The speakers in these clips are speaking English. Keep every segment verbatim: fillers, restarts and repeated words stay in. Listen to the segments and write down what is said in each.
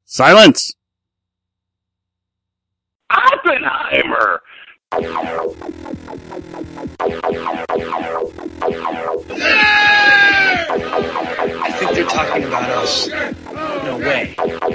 Silence! Oppenheimer! I think they're talking about us. No way.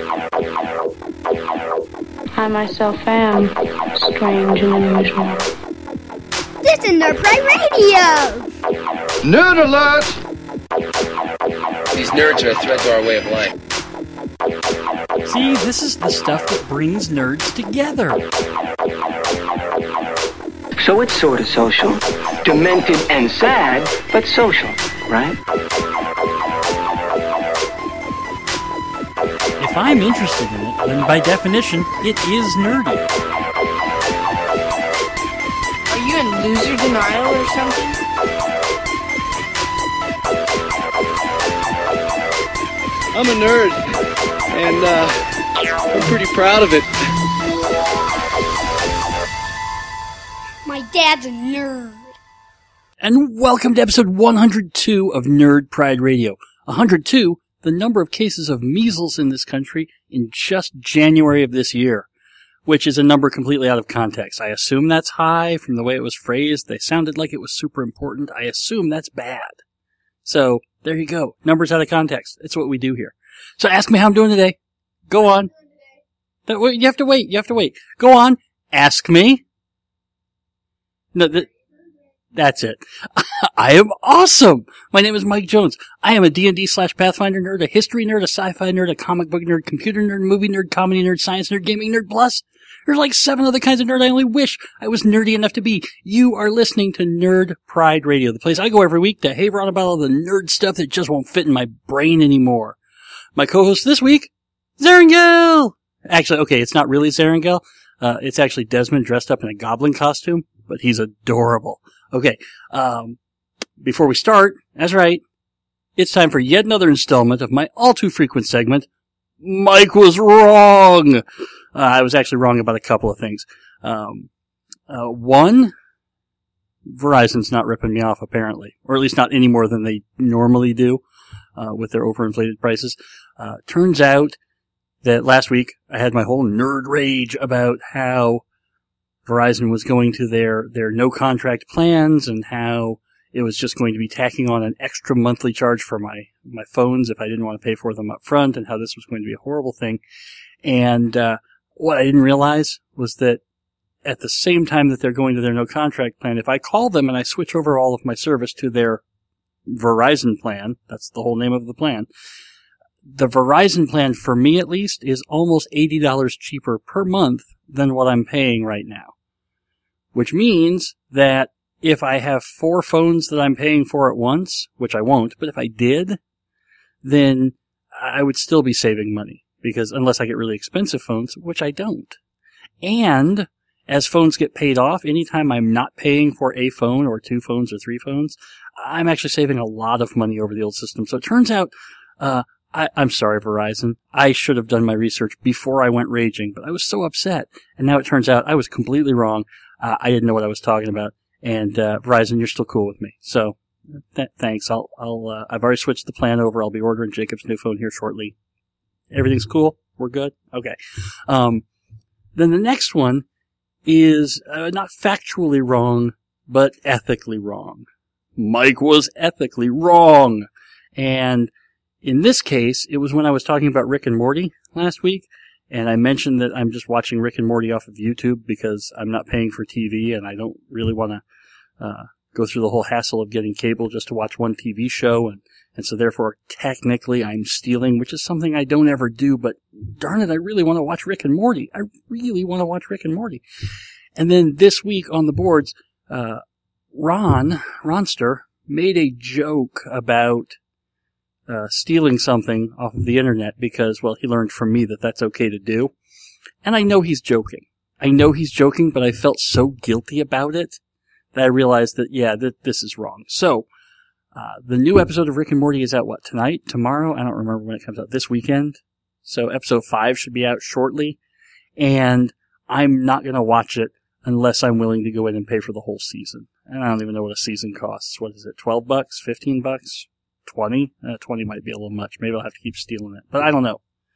I myself am strange and unusual. This is Nerd Pride Radio! Nerd alert! These nerds are a threat to our way of life. See, this is the stuff that brings nerds together. So it's sort of social. Demented and sad, but social, right? If I'm interested in it, then by definition, it is nerdy. Are you in loser denial or something? I'm a nerd, and uh, I'm pretty proud of it. My dad's a nerd. And welcome to episode one hundred two of Nerd Pride Radio. one hundred two, the number of cases of measles in this country in just January of this year, which is a number completely out of context. I assume that's high from the way it was phrased. They sounded like it was super important. I assume that's bad. So, there you go. Numbers out of context. It's what we do here. So ask me how I'm doing today. Go on. That, wait, you have to wait. You have to wait. Go on. Ask me. No, that, that's it. I am awesome. My name is Mike Jones. I am a D and D slash Pathfinder nerd, a history nerd, a sci-fi nerd, a comic book nerd, computer nerd, movie nerd, comedy nerd, science nerd, gaming nerd, plus there's like seven other kinds of nerd I only wish I was nerdy enough to be. You are listening to Nerd Pride Radio, the place I go every week to haver on about all the nerd stuff that just won't fit in my brain anymore. My co-host this week, Zerangel! Actually, okay, it's not really Zerangel. Uh, it's actually Desmond dressed up in a goblin costume, but he's adorable. Okay, um, before we start, that's right, it's time for yet another installment of my all-too-frequent segment, Mike was wrong! Uh, I was actually wrong about a couple of things. Um, uh, one, Verizon's not ripping me off, apparently. Or at least not any more than they normally do, uh, with their overinflated prices. Uh, turns out that last week I had my whole nerd rage about how Verizon was going to their, their no-contract plans and how it was just going to be tacking on an extra monthly charge for my, my phones if I didn't want to pay for them up front, and how this was going to be a horrible thing. And, uh, what I didn't realize was that at the same time that they're going to their no-contract plan, if I call them and I switch over all of my service to their Verizon plan, that's the whole name of the plan, the Verizon plan, for me at least, is almost eighty dollars cheaper per month than what I'm paying right now. Which means that if I have four phones that I'm paying for at once, which I won't, but if I did, then I would still be saving money. Because unless I get really expensive phones, which I don't. And as phones get paid off, anytime I'm not paying for a phone or two phones or three phones, I'm actually saving a lot of money over the old system. So it turns out, uh, I, I'm sorry, Verizon. I should have done my research before I went raging, but I was so upset. And now it turns out I was completely wrong. Uh, I didn't know what I was talking about. And, uh, Verizon, you're still cool with me. So, th- thanks. I'll, I'll, uh, I've already switched the plan over. I'll be ordering Jacob's new phone here shortly. Everything's cool? We're good? Okay. Um, then the next one is uh, not factually wrong, but ethically wrong. Mike was ethically wrong. And in this case, it was when I was talking about Rick and Morty last week, and I mentioned that I'm just watching Rick and Morty off of YouTube because I'm not paying for T V and I don't really want to uh, go through the whole hassle of getting cable just to watch one T V show, and And so therefore, technically, I'm stealing, which is something I don't ever do, but darn it, I really want to watch Rick and Morty. I really want to watch Rick and Morty. And then this week on the boards, uh, Ron, Ronster, made a joke about, uh, stealing something off of the internet because, well, he learned from me that that's okay to do. And I know he's joking. I know he's joking, but I felt so guilty about it that I realized that, yeah, that this is wrong. So, Uh, the new episode of Rick and Morty is out, what, tonight? Tomorrow? I don't remember when it comes out. This weekend? So episode five should be out shortly. And I'm not going to watch it unless I'm willing to go in and pay for the whole season. And I don't even know what a season costs. What is it, twelve bucks? fifteen bucks? twenty? Uh, twenty might be a little much. Maybe I'll have to keep stealing it. But I don't know.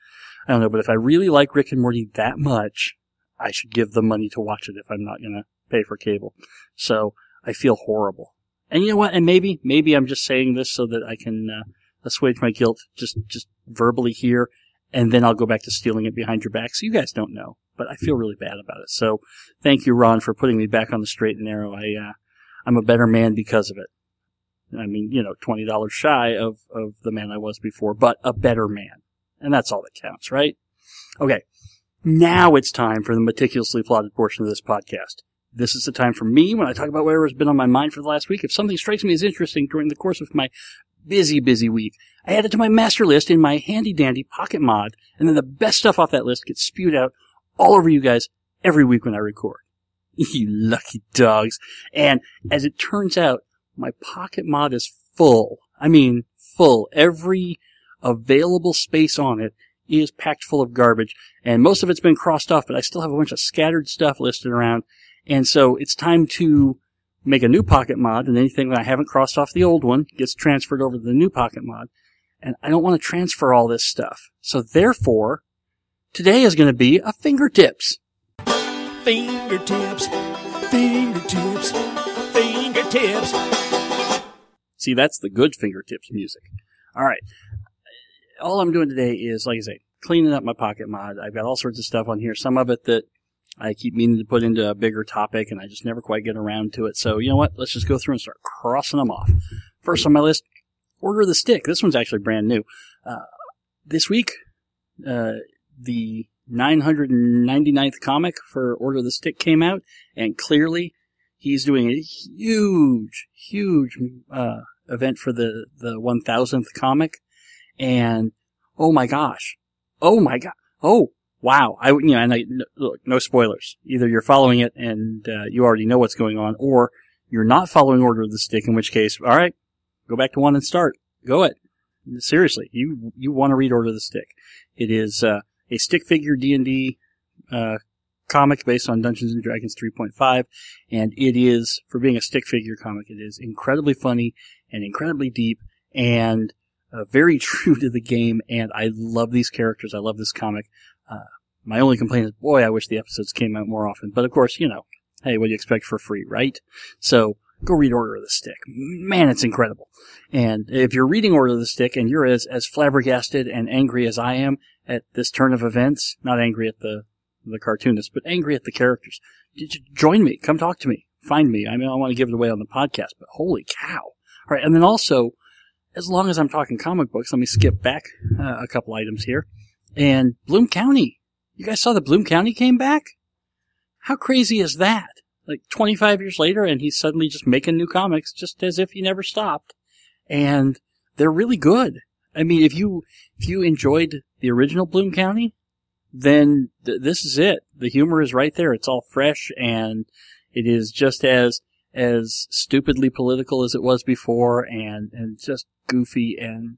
I don't know, but if I really like Rick and Morty that much, I should give them money to watch it if I'm not going to pay for cable. So I feel horrible. And you know what? And maybe, maybe I'm just saying this so that I can uh, assuage my guilt just, just verbally here, and then I'll go back to stealing it behind your back. So you guys don't know, but I feel really bad about it. So thank you, Ron, for putting me back on the straight and narrow. I, uh, I'm a better man because of it. I mean, you know, twenty dollars shy of, of the man I was before, but a better man. And that's all that counts, right? Okay. Now it's time for the meticulously plotted portion of this podcast. This is the time for me when I talk about whatever has been on my mind for the last week. If something strikes me as interesting during the course of my busy, busy week, I add it to my master list in my handy-dandy pocket mod, and then the best stuff off that list gets spewed out all over you guys every week when I record. You lucky dogs. And as it turns out, my pocket mod is full. I mean, full. Every available space on it is packed full of garbage, and most of it's been crossed off, but I still have a bunch of scattered stuff listed around. And so it's time to make a new pocket mod, and anything that I haven't crossed off the old one gets transferred over to the new pocket mod. And I don't want to transfer all this stuff. So therefore, today is going to be a fingertips. Fingertips, fingertips, fingertips. See, that's the good fingertips music. All right. All I'm doing today is, like I say, cleaning up my pocket mod. I've got all sorts of stuff on here. Some of it that I keep meaning to put into a bigger topic, and I just never quite get around to it. So, you know what? Let's just go through and start crossing them off. First on my list, Order of the Stick. This one's actually brand new. Uh, this week, uh, the nine hundred ninety-ninth comic for Order of the Stick came out, and clearly he's doing a huge, huge uh, event for the, the one thousandth comic. And, oh my gosh. Oh my god. Oh, wow. I, you know, and I, look, no spoilers. Either you're following it and, uh, you already know what's going on, or you're not following Order of the Stick, in which case, alright, go back to one and start. Go it. Seriously, you, you want to read Order of the Stick. It is, uh, a stick figure D and D, uh, comic based on Dungeons and Dragons three point five, and it is, for being a stick figure comic, it is incredibly funny and incredibly deep and Uh, very true to the game, and I love these characters. I love this comic. Uh, my only complaint is, boy, I wish the episodes came out more often. But of course, you know, hey, what do you expect for free, right? So, go read Order of the Stick. Man, it's incredible. And if you're reading Order of the Stick and you're as, as flabbergasted and angry as I am at this turn of events, not angry at the, the cartoonist, but angry at the characters, join me. Come talk to me. Find me. I mean, I don't want to give it away on the podcast, but holy cow. All right, and then also, as long as I'm talking comic books, let me skip back uh, a couple items here. And Bloom County. You guys saw that Bloom County came back? How crazy is that? Like twenty-five years later, and he's suddenly just making new comics, just as if he never stopped. And they're really good. I mean, if you if you enjoyed the original Bloom County, then th- this is it. The humor is right there. It's all fresh, and it is just as as stupidly political as it was before, and, and just goofy and,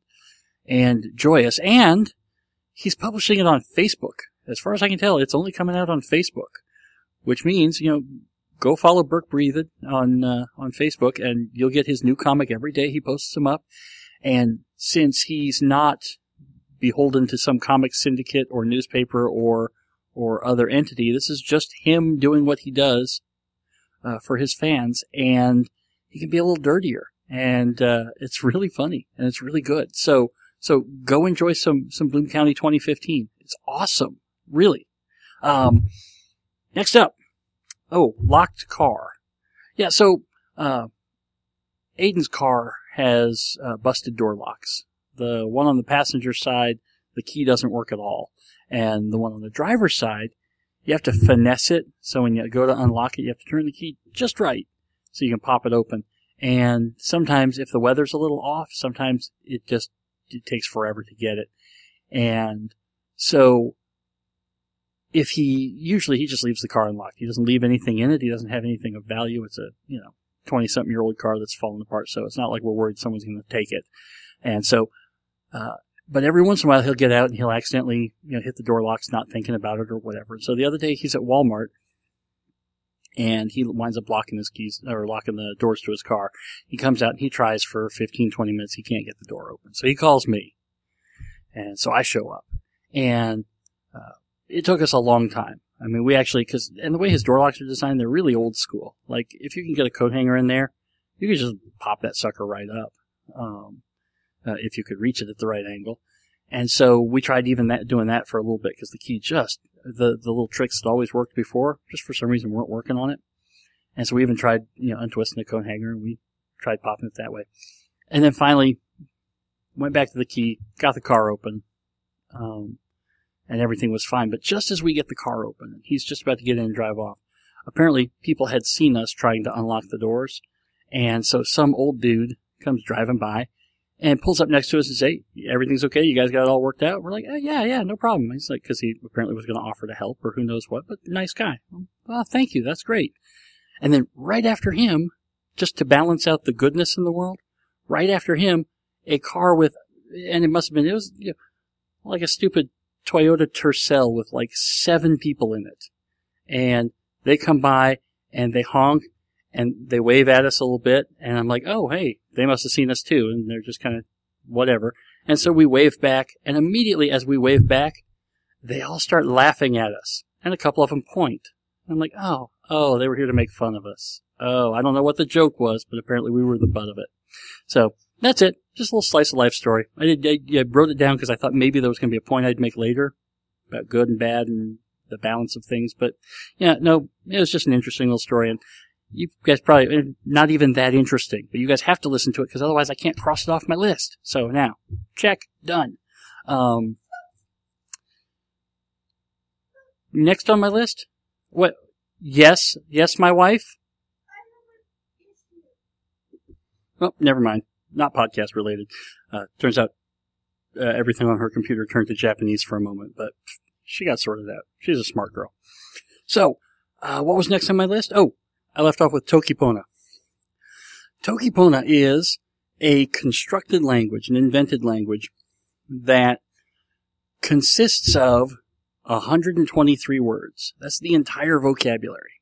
and joyous. And he's publishing it on Facebook. As far as I can tell, it's only coming out on Facebook, which means, you know, go follow Burke Breathed on, uh, on Facebook, and you'll get his new comic every day. He posts them up. And since he's not beholden to some comic syndicate or newspaper or, or other entity, this is just him doing what he does Uh, for his fans, and he can be a little dirtier, and uh, it's really funny, and it's really good. So, so go enjoy some some Bloom County twenty fifteen. It's awesome, really. Um, next up, oh, locked car. Yeah, so uh, Aiden's car has uh, busted door locks. The one on the passenger side, the key doesn't work at all, and the one on the driver's side, you have to finesse it, so when you go to unlock it, you have to turn the key just right so you can pop it open. And sometimes, if the weather's a little off, sometimes it just it takes forever to get it. And so, if he, usually he just leaves the car unlocked. He doesn't leave anything in it. He doesn't have anything of value. It's a, you know, twenty-something-year-old car that's fallen apart, so it's not like we're worried someone's going to take it. And so, uh, but every once in a while he'll get out and he'll accidentally, you know, hit the door locks, not thinking about it or whatever. So the other day he's at Walmart and he winds up locking his keys, or locking the doors to his car. He comes out and he tries for fifteen, twenty minutes. He can't get the door open. So he calls me. And so I show up. And uh, it took us a long time. I mean, we actually, cause, and the way his door locks are designed, they're really old school. Like, if you can get a coat hanger in there, you can just pop that sucker right up, um, uh, if you could reach it at the right angle. And so we tried even that, doing that for a little bit, because the key just, the, the little tricks that always worked before, just for some reason weren't working on it. And so we even tried, you know, untwisting the coat hanger, and we tried popping it that way. And then finally, went back to the key, got the car open, um, and everything was fine. But just as we get the car open, he's just about to get in and drive off, apparently people had seen us trying to unlock the doors. And so some old dude comes driving by and pulls up next to us and says, hey, everything's okay? You guys got it all worked out? We're like, oh, yeah, yeah, no problem. He's like, because he apparently was going to offer to help or who knows what, but nice guy. Well, thank you. That's great. And then right after him, just to balance out the goodness in the world, right after him, a car with, and it must have been, it was you know, like a stupid Toyota Tercel with like seven people in it. And they come by and they honk and they wave at us a little bit. And I'm like, oh, hey, they must have seen us too. And they're just kind of whatever. And so we wave back. And immediately as we wave back, they all start laughing at us. And a couple of them point. I'm like, oh, oh, they were here to make fun of us. Oh, I don't know what the joke was, but apparently we were the butt of it. So that's it. Just a little slice of life story. I did. I, I wrote it down because I thought maybe there was going to be a point I'd make later about good and bad and the balance of things. But yeah, no, it was just an interesting little story. And you guys probably not even that interesting, but you guys have to listen to it because otherwise I can't cross it off my list. So now, check, done. Um, next on my list, what? Yes, yes, my wife. Well, never mind. Not podcast related. Uh, turns out uh, everything on her computer turned to Japanese for a moment, but she got sorted out. She's a smart girl. So, uh, what was next on my list? Oh, I left off with Tokipona. Tokipona is a constructed language, an invented language that consists of one hundred twenty-three words. That's the entire vocabulary.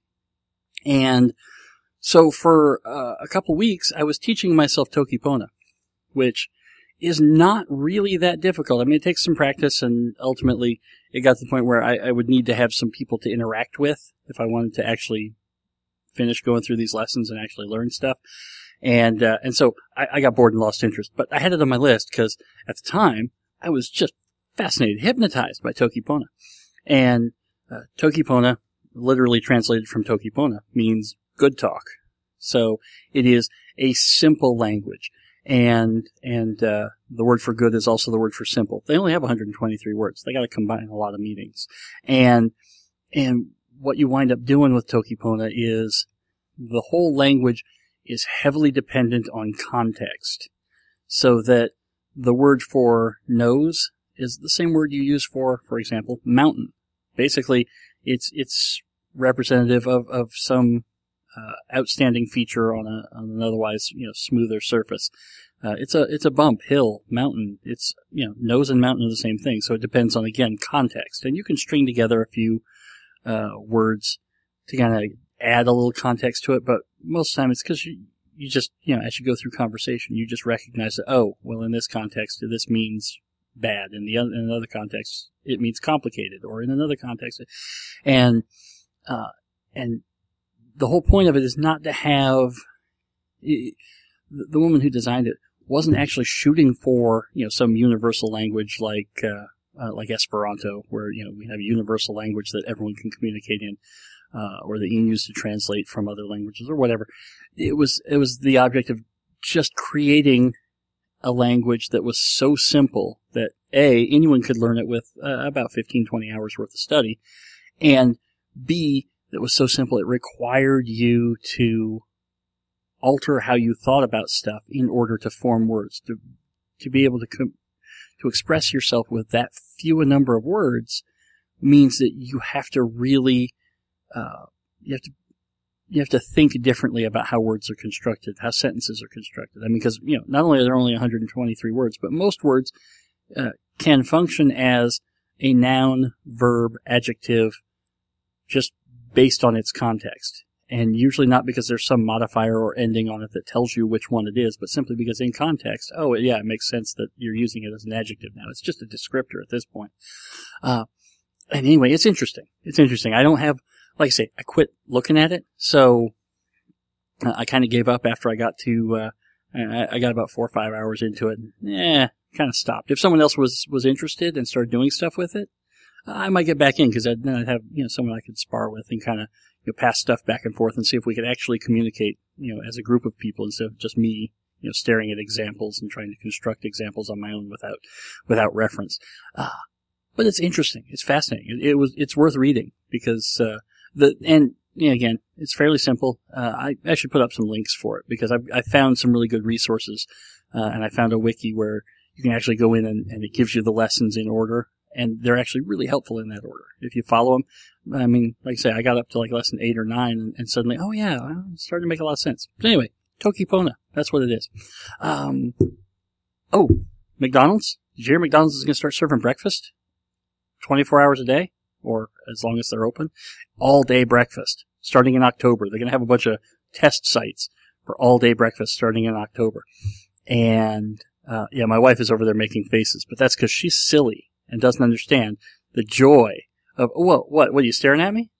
And so for uh, a couple weeks, I was teaching myself Tokipona, which is not really that difficult. I mean, it takes some practice, and ultimately it got to the point where I, I would need to have some people to interact with if I wanted to actually finish going through these lessons and actually learn stuff. And uh, and so I, I got bored and lost interest. But I had it on my list because at the time, I was just fascinated, hypnotized by Tokipona. And uh, Tokipona, literally translated from Tokipona, means good talk. So it is a simple language. And and uh, the word for good is also the word for simple. They only have one hundred twenty-three words. They got to combine a lot of meanings. And and what you wind up doing with Tokipona is the whole language is heavily dependent on context. So that the word for nose is the same word you use for, for example, mountain. Basically, it's it's representative of, of some uh, outstanding feature on, a, on an otherwise, you know, smoother surface. Uh, it's a it's a bump, hill, mountain. It's, you know, nose and mountain are the same thing. So it depends on, again, context. And you can string together a few uh, words to kind of add a little context to it, but most of the time it's because you, you just, you know, as you go through conversation, you just recognize that, oh, well, in this context, this means bad. In the other, in another context, it means complicated, or in another context, and uh, and the whole point of it is not to have it, the woman who designed it wasn't actually shooting for, you know, some universal language like uh, uh, like Esperanto, where, you know, we have a universal language that everyone can communicate in, uh, or that you can use to translate from other languages or whatever. It was it was the object of just creating a language that was so simple that A, anyone could learn it with uh, about fifteen, twenty hours worth of study, and B, that was so simple it required you to alter how you thought about stuff in order to form words. To to be able to com- to express yourself with that few a number of words means that you have to really uh, you have to You have to think differently about how words are constructed, how sentences are constructed. I mean, because, you know, not only are there only one hundred twenty-three words, but most words uh, can function as a noun, verb, adjective, just based on its context. And usually not because there's some modifier or ending on it that tells you which one it is, but simply because in context, oh, yeah, it makes sense that you're using it as an adjective now. It's just a descriptor at this point. Uh, and anyway, it's interesting. It's interesting. I don't have, like I say, I quit looking at it, so uh, I kind of gave up after I got to, uh, I, I got about four or five hours into it. Yeah, kind of stopped. If someone else was, was interested and started doing stuff with it, I might get back in because then I'd have, you know, someone I could spar with and kind of, you know, pass stuff back and forth and see if we could actually communicate, you know, as a group of people instead of just me, you know, staring at examples and trying to construct examples on my own without, without reference. Uh, but it's interesting. It's fascinating. It, it was, it's worth reading because, uh, the, and, you know, again, it's fairly simple. Uh, I actually put up some links for it because I've, I found some really good resources, uh, and I found a wiki where you can actually go in and, and it gives you the lessons in order. And they're actually really helpful in that order. If you follow them, I mean, like I say, I got up to like lesson eight or nine and, and suddenly, oh yeah, well, it's starting to make a lot of sense. But anyway, Toki Pona, that's what it is. Um, oh, McDonald's? Did you hear McDonald's is going to start serving breakfast? twenty-four hours a day? Or as long as they're open? All day breakfast. Starting in October. They're going to have a bunch of test sites for all day breakfast starting in October. And, uh, yeah, my wife is over there making faces, but that's because she's silly and doesn't understand the joy of, whoa, what, what, are you staring at me?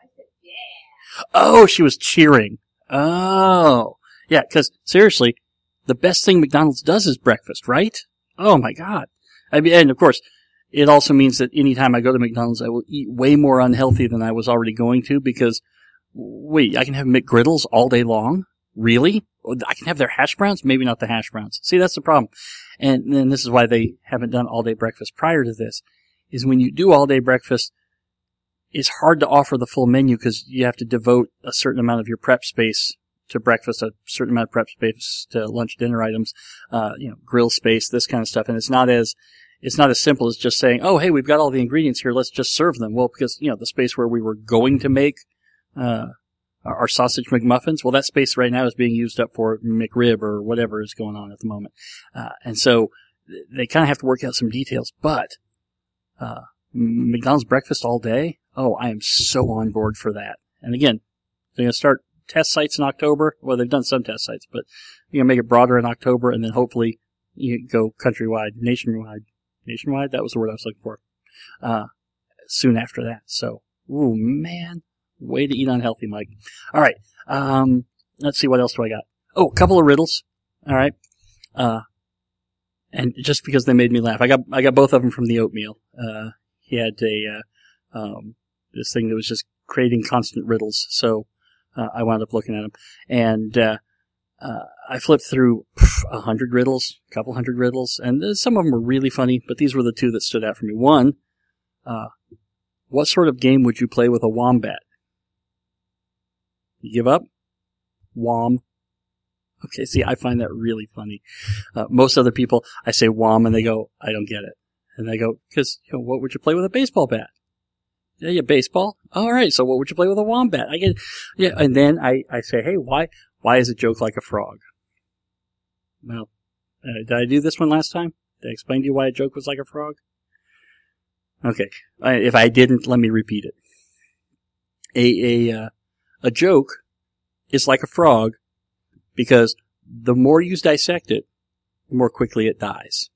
Oh, she was cheering. Oh. Yeah, because seriously, the best thing McDonald's does is breakfast, right? Oh my God. I mean, and of course, it also means that anytime I go to McDonald's, I will eat way more unhealthy than I was already going to because, wait, I can have McGriddles all day long? Really? I can have their hash browns? Maybe not the hash browns. See, that's the problem. And then this is why they haven't done all day breakfast prior to this, is when you do all day breakfast, it's hard to offer the full menu because you have to devote a certain amount of your prep space to breakfast, a certain amount of prep space to lunch, dinner items, uh, you know, grill space, this kind of stuff. And it's not as, it's not as simple as just saying, oh, hey, we've got all the ingredients here, let's just serve them. Well, because, you know, the space where we were going to make, uh, our sausage McMuffins, well, that space right now is being used up for McRib or whatever is going on at the moment. Uh, and so they kind of have to work out some details, but, uh, McDonald's breakfast all day? Oh, I am so on board for that. And again, they're going to start test sites in October. Well, they've done some test sites, but you're going to make it broader in October and then hopefully you go countrywide, nationwide, nationwide. That was the word I was looking for, uh, soon after that. So, ooh, man. Way to eat unhealthy, Mike. All right. Um, let's see. What else do I got? Oh, a couple of riddles. All right. Uh, and just because they made me laugh, I got, I got both of them from the oatmeal. Uh, he had a, uh, um, this thing that was just creating constant riddles. So, uh, I wound up looking at them and, uh, uh, I flipped through a hundred riddles, a couple hundred riddles, and some of them were really funny, but these were the two that stood out for me. One, uh, what sort of game would you play with a wombat? You give up? Wom. Okay, see, I find that really funny. Uh, most other people, I say wom, and they go, I don't get it. And they go, because, you know, what would you play with a baseball bat? Yeah, yeah, baseball? All right, so what would you play with a wombat? I get, yeah, and then I, I say, hey, why, why is a joke like a frog? Well, uh, did I do this one last time? Did I explain to you why a joke was like a frog? Okay, I, if I didn't, let me repeat it. A, a, uh, A joke is like a frog because the more you dissect it, the more quickly it dies.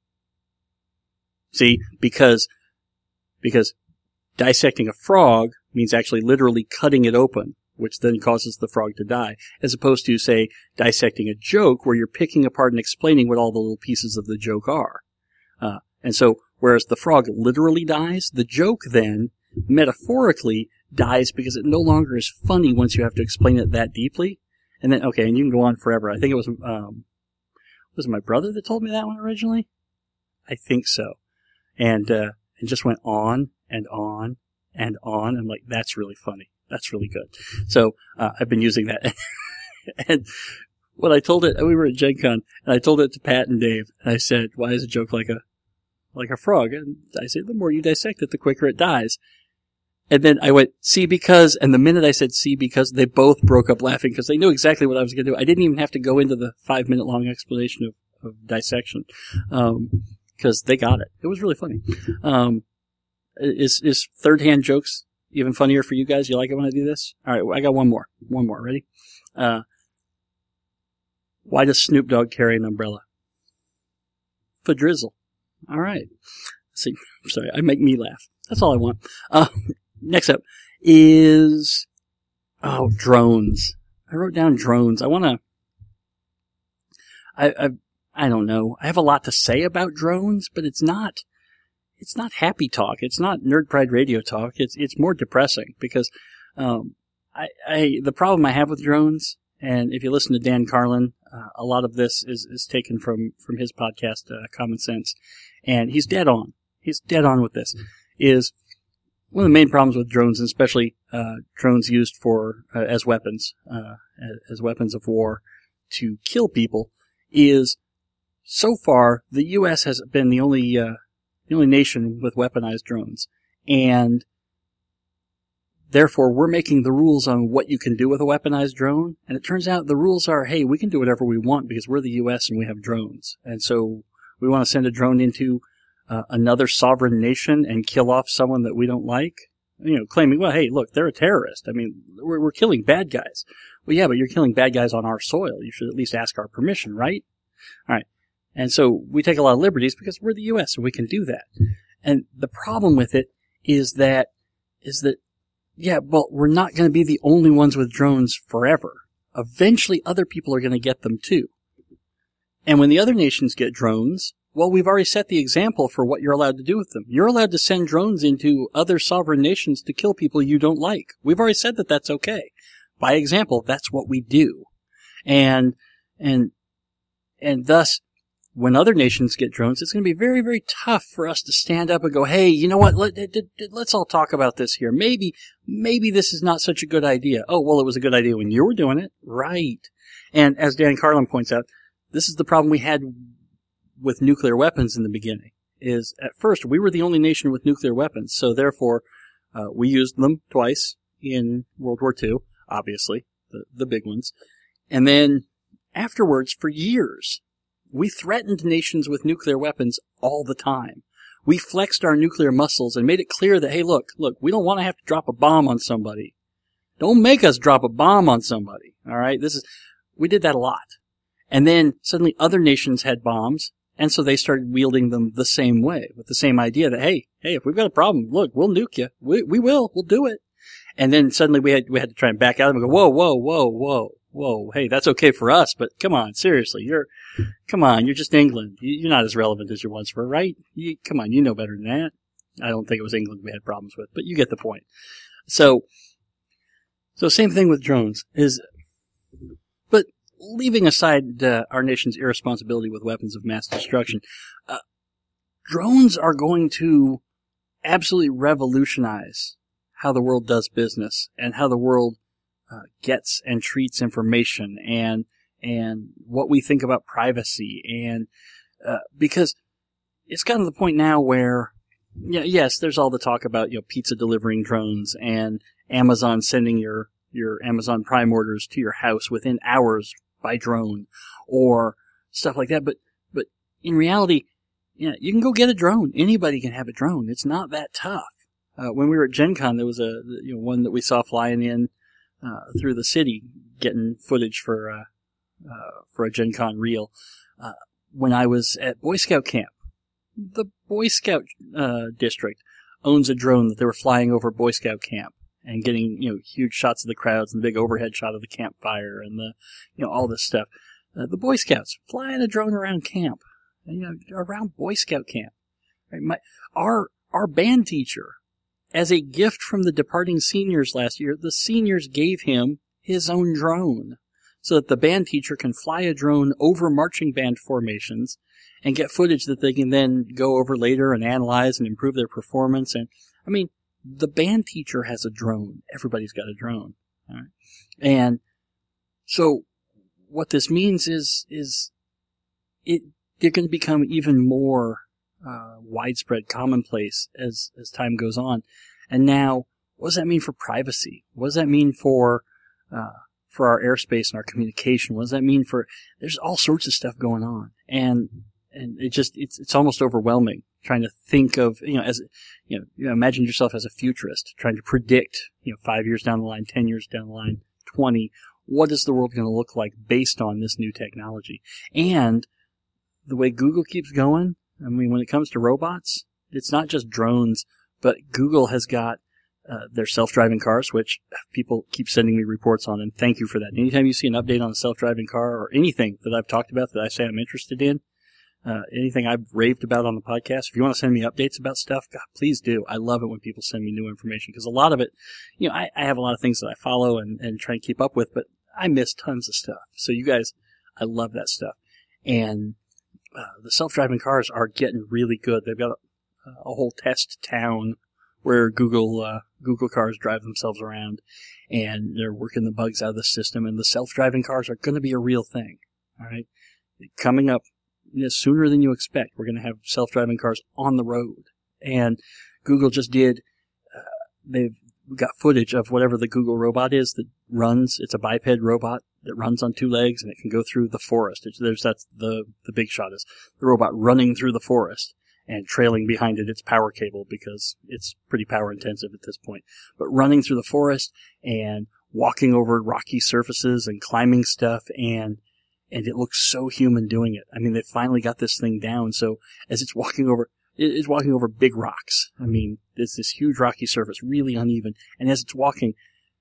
See, because, because dissecting a frog means actually literally cutting it open, which then causes the frog to die, as opposed to, say, dissecting a joke where you're picking apart and explaining what all the little pieces of the joke are. Uh, and so, whereas the frog literally dies, the joke then, metaphorically, dies because it no longer is funny once you have to explain it that deeply. And then, okay, and you can go on forever. I think it was, um, was it my brother that told me that one originally? I think so. And, uh, and just went on and on and on. I'm like, that's really funny. That's really good. So, uh, I've been using that. And when I told it, we were at Gen Con, and I told it to Pat and Dave, and I said, why is a joke like a, like a frog? And I said, the more you dissect it, the quicker it dies. And then I went, see, because, and the minute I said see, because, they both broke up laughing because they knew exactly what I was going to do. I didn't even have to go into the five minute long explanation of, of dissection, um, because they got it. It was really funny. Um, is, is third hand jokes even funnier for you guys? You like it when I do this? All right. I got one more. One more. Ready? Uh, why does Snoop Dogg carry an umbrella? For drizzle. All right. See, I'm sorry. I make me laugh. That's all I want. Uh, next up is, oh, drones. I wrote down drones. I want to, I, I, I don't know. I have a lot to say about drones, but it's not, it's not happy talk. It's not Nerd Pride Radio talk. It's, it's more depressing because, um, I, I, the problem I have with drones, and if you listen to Dan Carlin, uh, a lot of this is, is taken from, from his podcast, uh, Common Sense, and he's dead on. He's dead on with this, is one of the main problems with drones, and especially, uh, drones used for, uh, as weapons, uh, as weapons of war to kill people, is so far the U S has been the only, uh, the only nation with weaponized drones. And therefore, we're making the rules on what you can do with a weaponized drone, and it turns out the rules are, hey, we can do whatever we want because we're the U S and we have drones. And so we want to send a drone into uh, another sovereign nation and kill off someone that we don't like, you know, claiming, well, hey, look, they're a terrorist. I mean, we're, we're killing bad guys. Well, yeah, but you're killing bad guys on our soil. You should at least ask our permission, right? All right. And so we take a lot of liberties because we're the U S and we can do that. And the problem with it is that, is that yeah, well, we're not going to be the only ones with drones forever. Eventually, other people are going to get them too. And when the other nations get drones, well, we've already set the example for what you're allowed to do with them. You're allowed to send drones into other sovereign nations to kill people you don't like. We've already said that that's okay. By example, that's what we do. And, and, and thus, when other nations get drones, it's going to be very, very tough for us to stand up and go, hey, you know what, Let, let's all talk about this here. Maybe, maybe this is not such a good idea. Oh, well, it was a good idea when you were doing it. Right. And as Dan Carlin points out, this is the problem we had with nuclear weapons in the beginning, is at first we were the only nation with nuclear weapons, so therefore uh, we used them twice in World War Two, obviously, the, the big ones. And then afterwards, for years, we threatened nations with nuclear weapons all the time. We flexed our nuclear muscles and made it clear that, hey, look, look, we don't want to have to drop a bomb on somebody. Don't make us drop a bomb on somebody. All right? This is, we did that a lot. And then suddenly other nations had bombs, and so they started wielding them the same way, with the same idea that, hey, hey, if we've got a problem, look, we'll nuke you. We, we will. We'll do it. And then suddenly we had, we had to try and back out of them and go, whoa, whoa, whoa, whoa. Whoa, hey, that's okay for us, but come on, seriously, you're, come on, you're just England. You're not as relevant as you once were, right? You, come on, you know better than that. I don't think it was England we had problems with, but you get the point. So, so same thing with drones is, but leaving aside uh, our nation's irresponsibility with weapons of mass destruction, uh, drones are going to absolutely revolutionize how the world does business and how the world Uh, gets and treats information and and what we think about privacy and uh, because it's gotten to the point now where yeah yes there's all the talk about you know pizza delivering drones and Amazon sending your your Amazon Prime orders to your house within hours by drone or stuff like that, but but in reality, yeah you can go get a drone. Anybody can have a drone. It's not that tough. Uh, when we were at Gen Con, there was a you know one that we saw flying in Uh, through the city, getting footage for uh, uh, for a Gen Con reel. Uh, when I was at Boy Scout camp, the Boy Scout uh, district owns a drone that they were flying over Boy Scout camp and getting you know huge shots of the crowds and the big overhead shot of the campfire and the you know all this stuff. Uh, the Boy Scouts flying a drone around camp, you know, around Boy Scout camp. Right? My our our band teacher, as a gift from the departing seniors last year, the seniors gave him his own drone so that the band teacher can fly a drone over marching band formations and get footage that they can then go over later and analyze and improve their performance. And I mean, the band teacher has a drone. Everybody's got a drone. All right? And so what this means is, is it, they're going to become even more Uh, widespread, commonplace as as time goes on. And now, what does that mean for privacy? What does that mean for uh, for our airspace and our communication? What does that mean for? There's all sorts of stuff going on, and and it just it's it's almost overwhelming trying to think of you know as you know, you know imagine yourself as a futurist trying to predict you know five years down the line, ten years down the line, twenty. What is the world going to look like based on this new technology? And the way Google keeps going. I mean, when it comes to robots, it's not just drones but Google has got uh, their self-driving cars, which people keep sending me reports on, and thank you for that. Anytime you see an update on a self-driving car or anything that I've talked about that I say I'm interested in, uh, anything I've raved about on the podcast, if you want to send me updates about stuff, God, please do. I love it when people send me new information, because a lot of it, you know, I, I have a lot of things that I follow and, and try and keep up with, but I miss tons of stuff. So you guys, I love that stuff. And uh, the self-driving cars are getting really good. They've got a, a whole test town where Google uh, Google cars drive themselves around, and they're working the bugs out of the system, and the self-driving cars are going to be a real thing. All right, coming up, you know, sooner than you expect, we're going to have self-driving cars on the road. And Google just did, uh, they've got footage of whatever the Google robot is that runs. It's a biped robot that runs on two legs, and it can go through the forest. It's, there's that's the the big shot is the robot running through the forest and trailing behind it its power cable, because it's pretty power intensive at this point. But running through the forest and walking over rocky surfaces and climbing stuff, and and it looks so human doing it. I mean, they finally got this thing down. So as it's walking over, it's walking over big rocks. I mean, it's this huge rocky surface, really uneven. And as it's walking,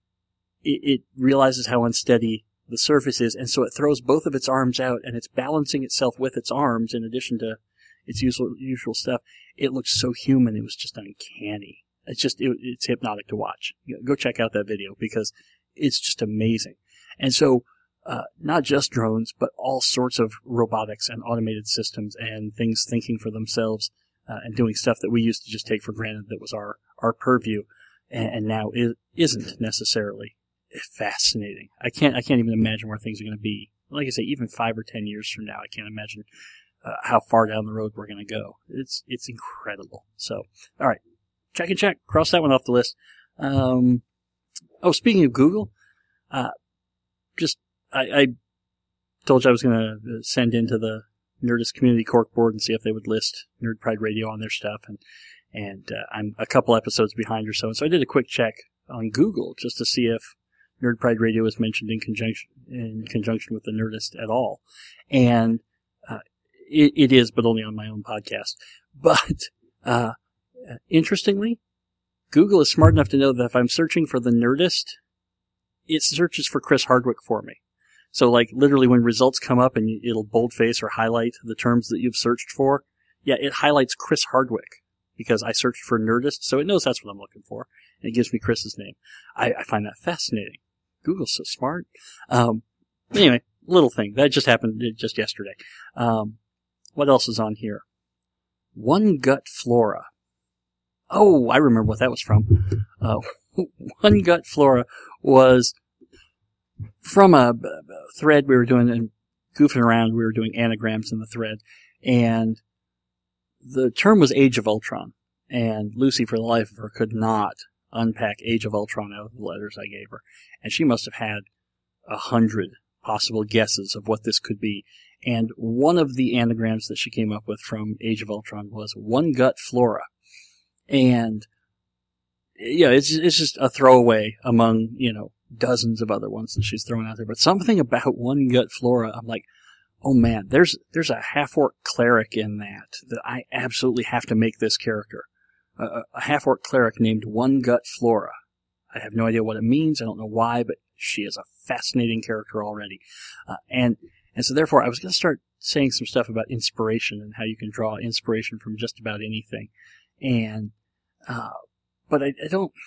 it, it realizes how unsteady the surface is, and so it throws both of its arms out, and it's balancing itself with its arms in addition to its usual usual stuff. It looks so human. It was just uncanny. It's just it, it's hypnotic to watch. Go check out that video, because it's just amazing. And so, uh, not just drones, but all sorts of robotics and automated systems and things thinking for themselves uh, and doing stuff that we used to just take for granted that was our our purview, and, and now it isn't necessarily. Fascinating. I can't. I can't even imagine where things are going to be. Like I say, even five or ten years from now, I can't imagine uh, how far down the road we're going to go. It's it's incredible. So, all right, check and check. Cross that one off the list. Um, oh, speaking of Google, uh, just I, I told you I was going to send into the Nerdist Community Corkboard and see if they would list Nerd Pride Radio on their stuff, and and uh, I'm a couple episodes behind or so, and so I did a quick check on Google just to see if Nerd Pride Radio is mentioned in conjunction in conjunction with the Nerdist at all, and uh, it, it is, but only on my own podcast. But uh, interestingly, Google is smart enough to know that if I'm searching for the Nerdist, it searches for Chris Hardwick for me. So, like, literally, when results come up and it'll boldface or highlight the terms that you've searched for, yeah, it highlights Chris Hardwick because I searched for Nerdist, so it knows that's what I'm looking for, and it gives me Chris's name. I, I find that fascinating. Google's so smart. Um, anyway, little thing. That just happened just yesterday. Um, what else is on here? One Gut Flora. Oh, I remember what that was from. Uh, One Gut Flora was from a, a thread we were doing and goofing around. We were doing anagrams in the thread, and the term was Age of Ultron. And Lucy, for the life of her, could not unpack Age of Ultron out of the letters I gave her. And she must have had a hundred possible guesses of what this could be. And one of the anagrams that she came up with from Age of Ultron was One Gut Flora. And, yeah, it's, it's just a throwaway among, you know, dozens of other ones that she's throwing out there. But something about One Gut Flora, I'm like, oh man, there's, there's a half-orc cleric in that that I absolutely have to make this character. A, a half-orc cleric named One Gut Flora. I have no idea what it means. I don't know why, but she is a fascinating character already. Uh, and and so therefore, I was going to start saying some stuff about inspiration and how you can draw inspiration from just about anything. And uh, but I, I don't,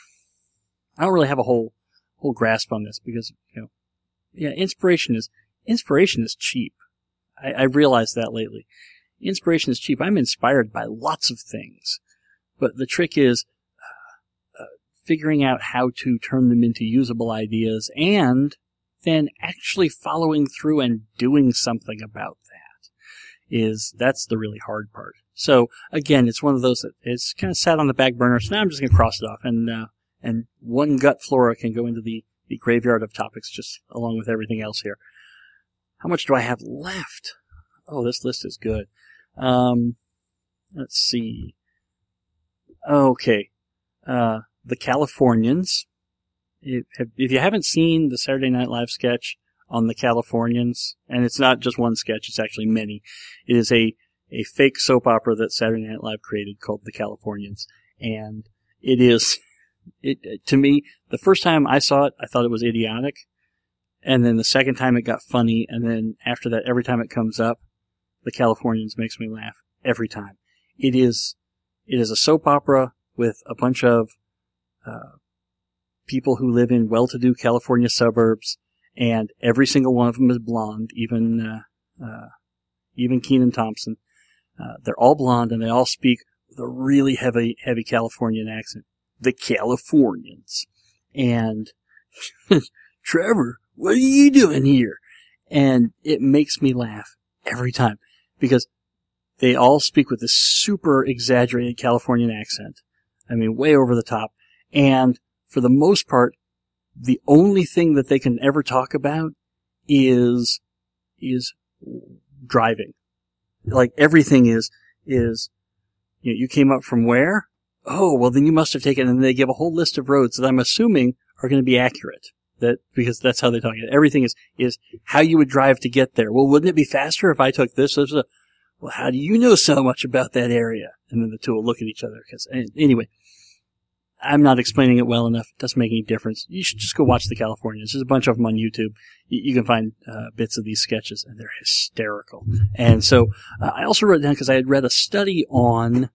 I don't really have a whole whole grasp on this because, you know, yeah, inspiration is inspiration is cheap. I, I realized that lately. Inspiration is cheap. I'm inspired by lots of things. But the trick is uh, uh, figuring out how to turn them into usable ideas and then actually following through and doing something about that. Is that's the really hard part. So again, it's one of those that it's kind of sat on the back burner. So now I'm just going to cross it off, and uh, and One Gut Flora can go into the, the graveyard of topics just along with everything else here. How much do I have left? Oh, this list is good. Um, let's see. Okay, uh, the Californians. If, if you haven't seen the Saturday Night Live sketch on the Californians, and it's not just one sketch, it's actually many. It is a, a fake soap opera that Saturday Night Live created called The Californians. And it is, it, to me, the first time I saw it, I thought it was idiotic. And then the second time it got funny. And then after that, every time it comes up, The Californians makes me laugh every time. It is, it is a soap opera with a bunch of, uh, people who live in well-to-do California suburbs, and every single one of them is blonde, even, uh, uh, even Kenan Thompson. Uh, they're all blonde, and they all speak with a really heavy, heavy Californian accent. The Californians. And, Trevor, what are you doing here? And it makes me laugh every time, because they all speak with this super exaggerated Californian accent. I mean, way over the top. And for the most part, the only thing that they can ever talk about is, is driving. Like, everything is, is, you know, you came up from where? Oh, well then you must have taken, and they give a whole list of roads that I'm assuming are going to be accurate. That, because that's how they talk. Everything is, is how you would drive to get there. Well, wouldn't it be faster if I took this? This is a, well, how do you know so much about that area? And then the two will look at each other. Cause, anyway, I'm not explaining it well enough. It doesn't make any difference. You should just go watch The Californians. There's a bunch of them on YouTube. You, you can find uh, bits of these sketches, and they're hysterical. And so uh, I also wrote down, because I had read a study on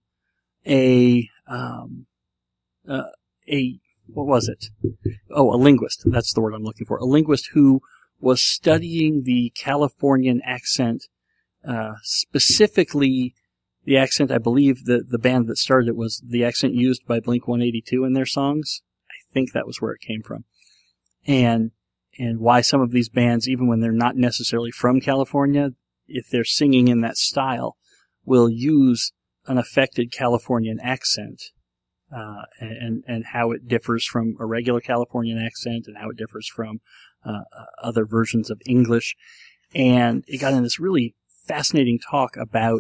a um, uh, a what was it? Oh, a linguist. That's the word I'm looking for. A linguist who was studying the Californian accent, uh, specifically the accent, I believe the, the band that started it was the accent used by Blink one eighty-two in their songs. I think that was where it came from. And, and why some of these bands, even when they're not necessarily from California, if they're singing in that style, will use an affected Californian accent, uh, and, and how it differs from a regular Californian accent, and how it differs from, uh, other versions of English. And it got in this really fascinating talk about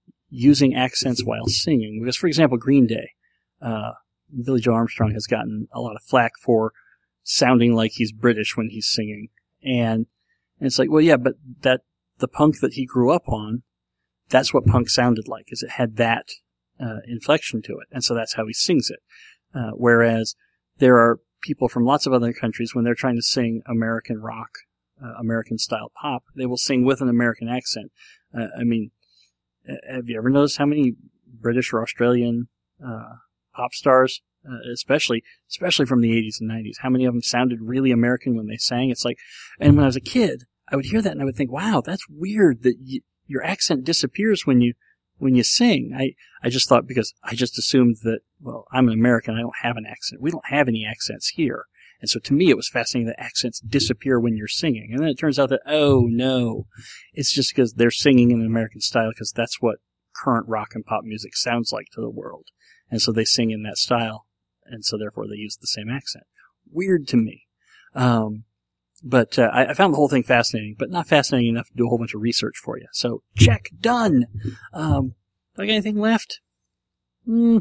using accents while singing. Because, for example, Green Day, uh, Billy Joe Armstrong has gotten a lot of flack for sounding like he's British when he's singing. And, and it's like, well, yeah, but that, the punk that he grew up on, that's what punk sounded like, is it had that, uh, inflection to it. And so that's how he sings it. Uh, whereas there are people from lots of other countries, when they're trying to sing American rock, uh, American style pop, they will sing with an American accent. Uh, I mean, have you ever noticed how many British or Australian uh, pop stars, uh, especially especially from the eighties and nineties, how many of them sounded really American when they sang? It's like, and when I was a kid, I would hear that and I would think, wow, that's weird that you, your accent disappears when you when you sing. I I just thought, because I just assumed that, well, I'm an American, I don't have an accent. We don't have any accents here. And so to me, it was fascinating that accents disappear when you're singing. And then it turns out that, oh no, it's just because they're singing in an American style, because that's what current rock and pop music sounds like to the world. And so they sing in that style, and so therefore they use the same accent. Weird to me. Um, but uh, I, I found the whole thing fascinating, but not fascinating enough to do a whole bunch of research for you. So check, done. Um, do I got anything left? Hmm.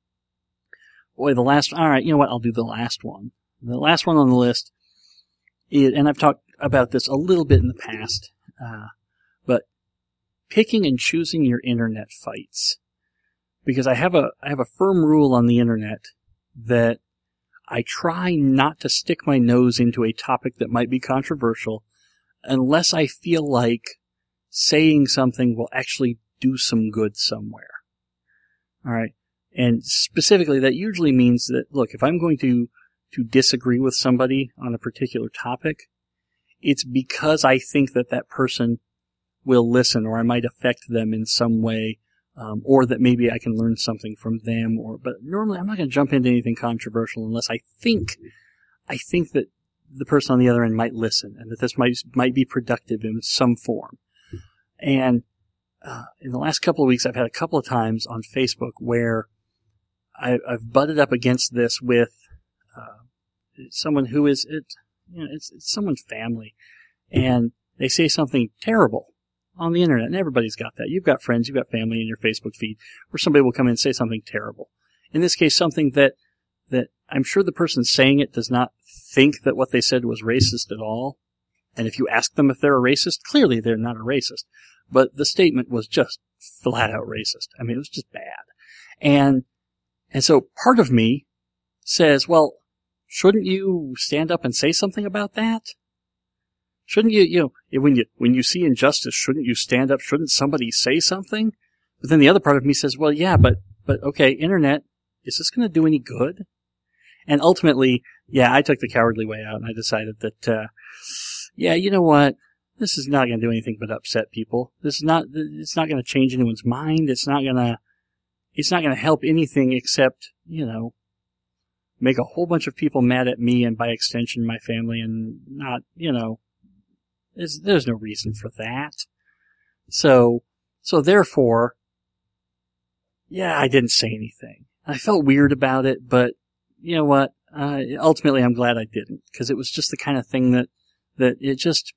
Boy, the last, all right, you know what? I'll do the last one. The last one on the list is, and I've talked about this a little bit in the past, uh, but picking and choosing your internet fights. Because I have a, I have a firm rule on the internet that I try not to stick my nose into a topic that might be controversial unless I feel like saying something will actually do some good somewhere. Alright? And specifically, that usually means that, look, if I'm going to to disagree with somebody on a particular topic, it's because I think that that person will listen, or I might affect them in some way, um, or that maybe I can learn something from them. Or, but normally I'm not going to jump into anything controversial unless I think, I think that the person on the other end might listen, and that this might might be productive in some form. And uh, in the last couple of weeks, I've had a couple of times on Facebook where I, I've butted up against this with Uh, someone who is, it, you know, it's, it's someone's family, and they say something terrible on the internet, and everybody's got that. You've got friends, you've got family in your Facebook feed where somebody will come in and say something terrible. In this case, something that, that I'm sure the person saying it does not think that what they said was racist at all. And if you ask them if they're a racist, clearly they're not a racist. But the statement was just flat out racist. I mean, it was just bad. And, and so part of me says, well, shouldn't you stand up and say something about that? Shouldn't you, you know, when you, when you see injustice, shouldn't you stand up? Shouldn't somebody say something? But then the other part of me says, well, yeah, but, but okay, internet, is this going to do any good? And ultimately, yeah, I took the cowardly way out and I decided that, uh, yeah, you know what? This is not going to do anything but upset people. This is not, it's not going to change anyone's mind. It's not going to, it's not going to help anything except, you know, make a whole bunch of people mad at me and by extension my family and not, you know, there's, there's no reason for that. So, so therefore, yeah, I didn't say anything. I felt weird about it, but you know what? Uh, ultimately I'm glad I didn't, because it was just the kind of thing that, that it just,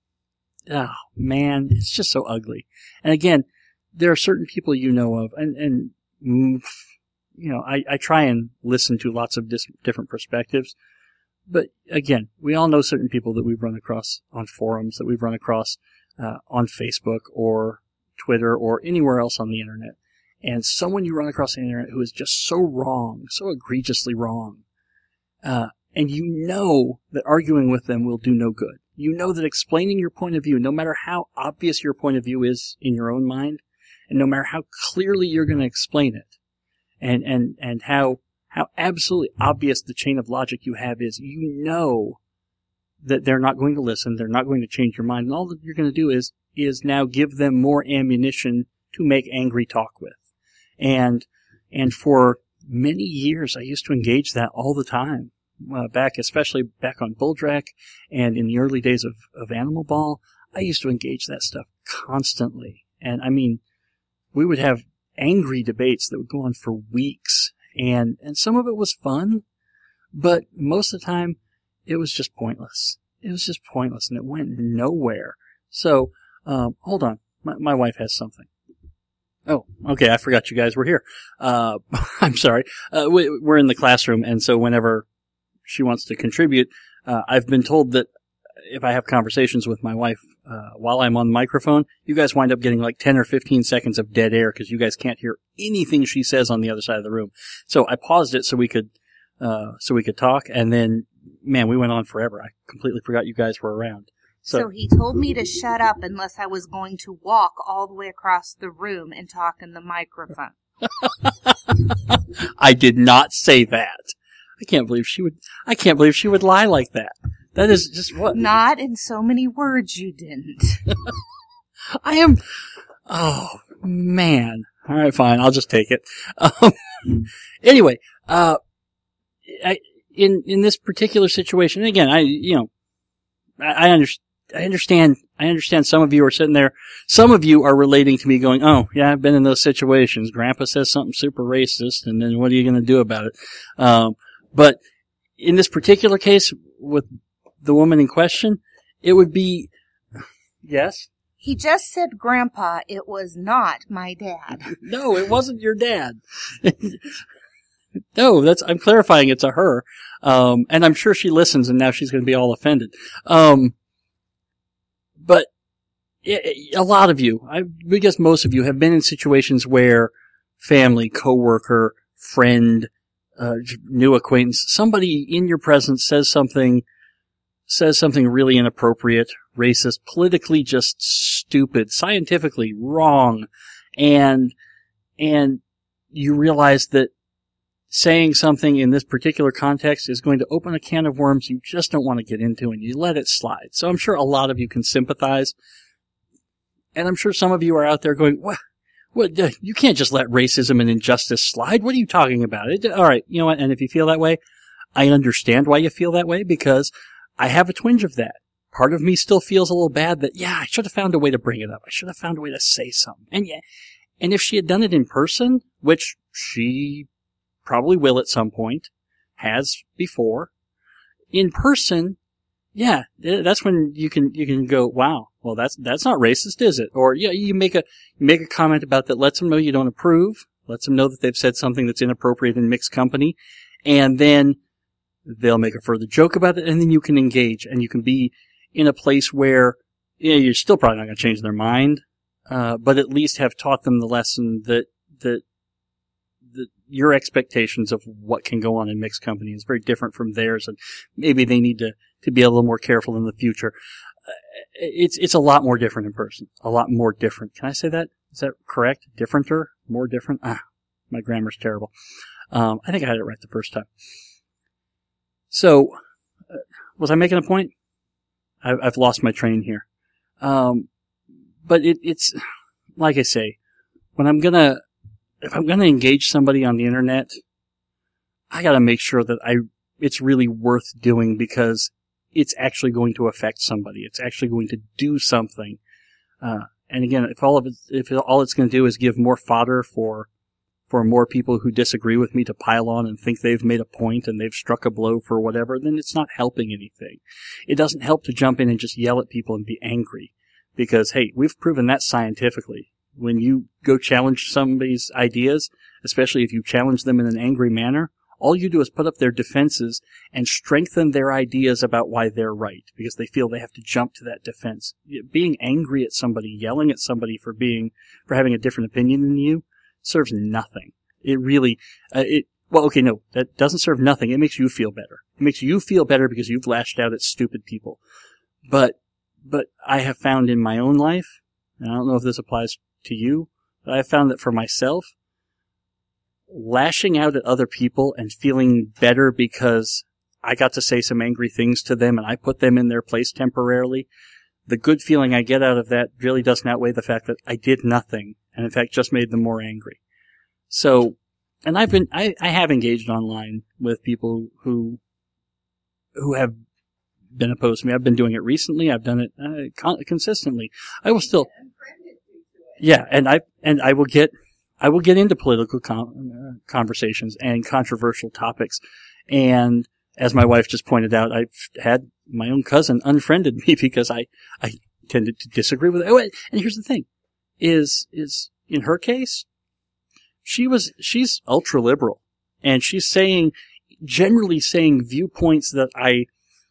oh man, it's just so ugly. And again, there are certain people you know of, and, and, mm, you know, I, I try and listen to lots of dis- different perspectives. But again, we all know certain people that we've run across on forums, that we've run across uh, on Facebook or Twitter or anywhere else on the internet. And someone you run across on the internet who is just so wrong, so egregiously wrong. Uh, and you know that arguing with them will do no good. You know that explaining your point of view, no matter how obvious your point of view is in your own mind, and no matter how clearly you're going to explain it, and, and, and how, how absolutely obvious the chain of logic you have is, you know that they're not going to listen, they're not going to change your mind, and all that you're going to do is, is now give them more ammunition to make angry talk with. And, and for many years, I used to engage that all the time. Uh, back, especially back on Bulldrek and in the early days of, of Animal Ball, I used to engage that stuff constantly. And I mean, we would have angry debates that would go on for weeks, and, and some of it was fun, but most of the time it was just pointless. It was just pointless and it went nowhere. So, um, hold on. My, my wife has something. Oh, okay. I forgot you guys were here. Uh, I'm sorry. Uh, we, we're in the classroom, and so whenever she wants to contribute, uh, I've been told that if I have conversations with my wife, uh, while I'm on the microphone, you guys wind up getting like ten or fifteen seconds of dead air because you guys can't hear anything she says on the other side of the room. So I paused it so we could, uh, so we could talk, and then, man, we went on forever. I completely forgot you guys were around. So, so he told me to shut up unless I was going to walk all the way across the room and talk in the microphone. I did not say that. I can't believe she would, I can't believe she would lie like that. That is just what? Not in so many words you didn't. I am, oh man. All right, fine. I'll just take it. Um, anyway, uh, I, in, in this particular situation, again, I, you know, I, I understand. I understand, I understand some of you are sitting there, some of you are relating to me going, oh, yeah, I've been in those situations. Grandpa says something super racist, and then what are you going to do about it? Um, but in this particular case, with the woman in question, it would be, yes? He just said Grandpa, it was not my dad. No, it wasn't your dad. No, that's, I'm clarifying it to her. Um, and I'm sure she listens and now she's going to be all offended. Um, But a lot of you, I guess most of you, have been in situations where family, coworker, friend, uh, new acquaintance, somebody in your presence says something, says something really inappropriate, racist, politically just stupid, scientifically wrong, and and you realize that saying something in this particular context is going to open a can of worms you just don't want to get into, and you let it slide. So I'm sure a lot of you can sympathize. And I'm sure some of you are out there going, what, what, you can't just let racism and injustice slide. What are you talking about? It, all right. You know what? And if you feel that way, I understand why you feel that way, because I have a twinge of that. Part of me still feels a little bad that, yeah, I should have found a way to bring it up. I should have found a way to say something. And yeah, and if she had done it in person, which she probably will at some point, has before, in person, yeah, that's when you can, you can go, wow, well, that's, that's not racist, is it? Or, yeah, you make a, you make a comment about that, lets them know you don't approve, lets them know that they've said something that's inappropriate in mixed company, and then they'll make a further joke about it, and then you can engage, and you can be in a place where, yeah, you're still probably not going to change their mind, uh, but at least have taught them the lesson that, that the, your expectations of what can go on in mixed company is very different from theirs, and maybe they need to, to be a little more careful in the future. Uh, it's it's a lot more different in person. A lot more different. Can I say that? Is that correct? Differenter? More different? Ah, my grammar's terrible. Um, I think I had it right the first time. So, uh, was I making a point? I, I've lost my train here. Um, but it, it's, like I say, when I'm gonna, if I'm gonna engage somebody on the internet, I gotta make sure that I, it's really worth doing because it's actually going to affect somebody. It's actually going to do something. Uh, and again, if all of it, if all it's gonna do is give more fodder for, for more people who disagree with me to pile on and think they've made a point and they've struck a blow for whatever, then it's not helping anything. It doesn't help to jump in and just yell at people and be angry. Because, hey, we've proven that scientifically. When you go challenge somebody's ideas, especially if you challenge them in an angry manner, all you do is put up their defenses and strengthen their ideas about why they're right, because they feel they have to jump to that defense. Being angry at somebody, yelling at somebody for being, for having a different opinion than you, serves nothing. It really, uh, it, well, okay, no, that doesn't serve nothing. It makes you feel better. It makes you feel better because you've lashed out at stupid people. But, but I have found in my own life, and I don't know if this applies to you, but I have found that for myself, lashing out at other people and feeling better because I got to say some angry things to them and I put them in their place temporarily, the good feeling I get out of that really doesn't outweigh the fact that I did nothing and in fact just made them more angry. So, and I've been, I, I have engaged online with people who, who have been opposed to me. I've been doing it recently. I've done it uh, con- consistently. I will still, yeah, and I, and I will get, I will get into political con- uh, conversations and controversial topics. And as my wife just pointed out, I've had my own cousin unfriended me because I, I tended to disagree with it. Oh, and here's the thing. Is, is, in her case, she was, she's ultra liberal. And she's saying, generally saying viewpoints that I,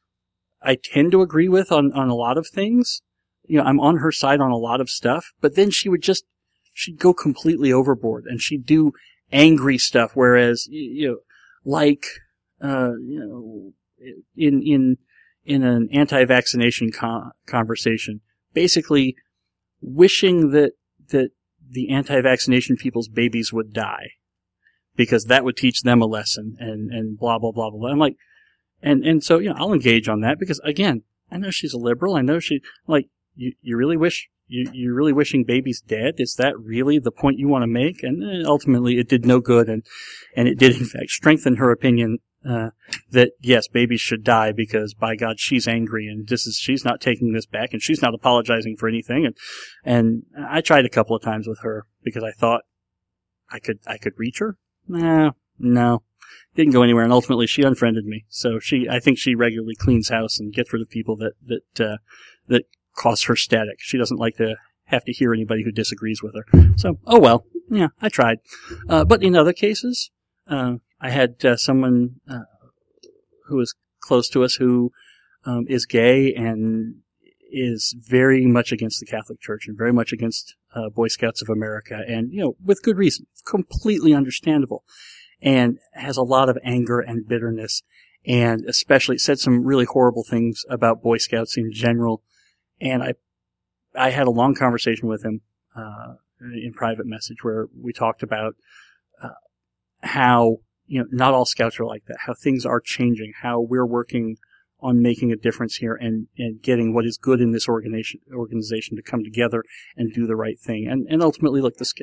I tend to agree with on, on a lot of things. You know, I'm on her side on a lot of stuff, but then she would just, she'd go completely overboard and she'd do angry stuff, whereas, you know, like, uh, you know, in, in, in an anti-vaccination con- conversation, basically wishing that, that the anti-vaccination people's babies would die because that would teach them a lesson and, and blah, blah, blah, blah. I'm like, and, and so, you know, I'll engage on that because again, I know she's a liberal. I know she, like, you, you really wish, you, you're really wishing babies dead? Is that really the point you want to make? And ultimately it did no good and, and it did in fact strengthen her opinion Uh, that yes, babies should die because by God, she's angry and this is, she's not taking this back and she's not apologizing for anything. And, and I tried a couple of times with her because I thought I could, I could reach her. Nah, no, didn't go anywhere. And ultimately she unfriended me. So she, I think she regularly cleans house and gets rid of people that, that, uh, that cause her static. She doesn't like to have to hear anybody who disagrees with her. So, oh well, yeah, I tried. Uh, but in other cases, uh, I had uh, someone uh, who was close to us who um, is gay and is very much against the Catholic Church and very much against uh, Boy Scouts of America, and you know, with good reason, completely understandable, and has a lot of anger and bitterness, and especially said some really horrible things about Boy Scouts in general. And I, I had a long conversation with him uh, in private message where we talked about uh, how. You know, not all scouts are like that, how things are changing, how we're working on making a difference here and, and getting what is good in this organization, organization to come together and do the right thing. And, and ultimately, look, this,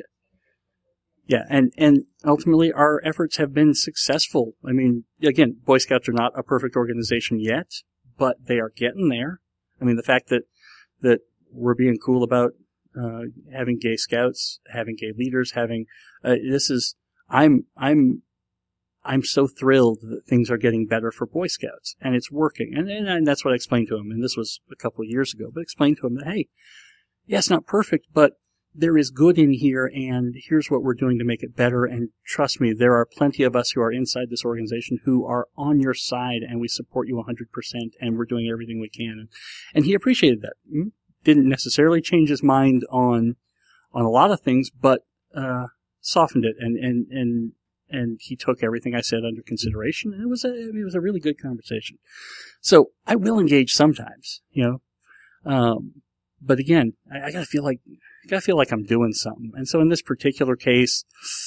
yeah, and, and ultimately our efforts have been successful. I mean, again, Boy Scouts are not a perfect organization yet, but they are getting there. I mean, the fact that, that we're being cool about, uh, having gay scouts, having gay leaders, having, uh, this is, I'm, I'm, I'm so thrilled that things are getting better for Boy Scouts, and it's working. And, and, and that's what I explained to him, and this was a couple of years ago, but I explained to him that, hey, yeah, it's not perfect, but there is good in here, and here's what we're doing to make it better, and trust me, there are plenty of us who are inside this organization who are on your side, and we support you one hundred percent, and we're doing everything we can. And, and he appreciated that. Didn't necessarily change his mind on, on a lot of things, but, uh, softened it and, and, and, and he took everything I said under consideration, and it was a, it was a really good conversation. So I will engage sometimes, you know, um, but again, I, I gotta feel like, I gotta feel like I'm doing something. And so in this particular case,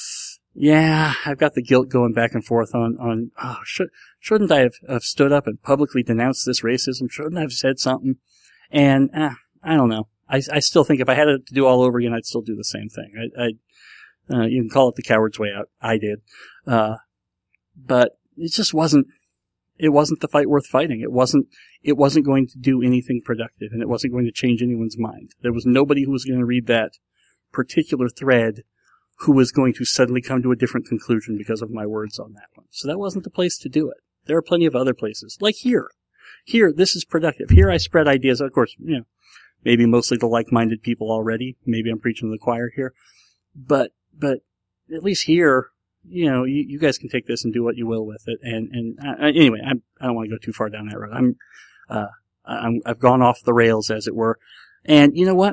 yeah, I've got the guilt going back and forth on, on, oh, should, shouldn't I have, have stood up and publicly denounced this racism? Shouldn't I have said something? And, uh, I don't know. I, I still think if I had it to do all over again, I'd still do the same thing. I, I uh, you can call it the coward's way out. I did. Uh, but it just wasn't, it wasn't the fight worth fighting. It wasn't, it wasn't going to do anything productive, and it wasn't going to change anyone's mind. There was nobody who was going to read that particular thread who was going to suddenly come to a different conclusion because of my words on that one. So that wasn't the place to do it. There are plenty of other places, like here. Here, this is productive. Here I spread ideas. Of course, you know, maybe mostly the like-minded people already. Maybe I'm preaching to the choir here. But, but at least here, you know, you, you guys can take this and do what you will with it. And, and, uh, anyway, I'm, I don't want to go too far down that road. I'm, uh, I'm, I've gone off the rails, as it were. And you know what?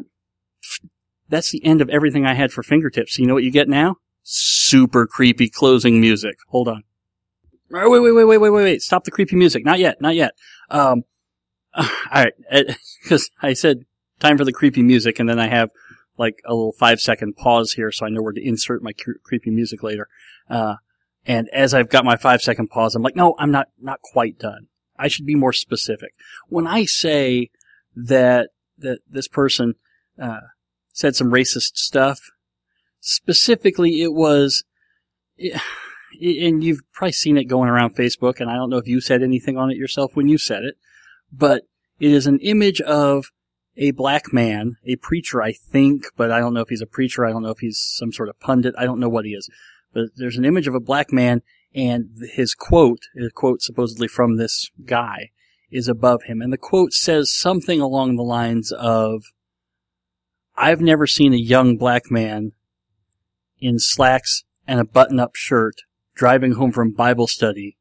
That's the end of everything I had for fingertips. You know what you get now? Super creepy closing music. Hold on. Wait, wait, wait, wait, wait, wait, wait. Stop the creepy music. Not yet, not yet. Um, uh, alright. Because I said time for the creepy music, and then I have like a little five second pause here so I know where to insert my cre- creepy music later. Uh, and as I've got my five second pause, I'm like, no, I'm not, not quite done. I should be more specific. When I say that, that this person, uh, said some racist stuff, specifically it was, it, and you've probably seen it going around Facebook, and I don't know if you said anything on it yourself when you said it, but it is an image of a black man, a preacher, I think, but I don't know if he's a preacher, I don't know if he's some sort of pundit, I don't know what he is. But there's an image of a black man, and his quote, a quote supposedly from this guy, is above him. And the quote says something along the lines of, I've never seen a young black man in slacks and a button-up shirt driving home from Bible study,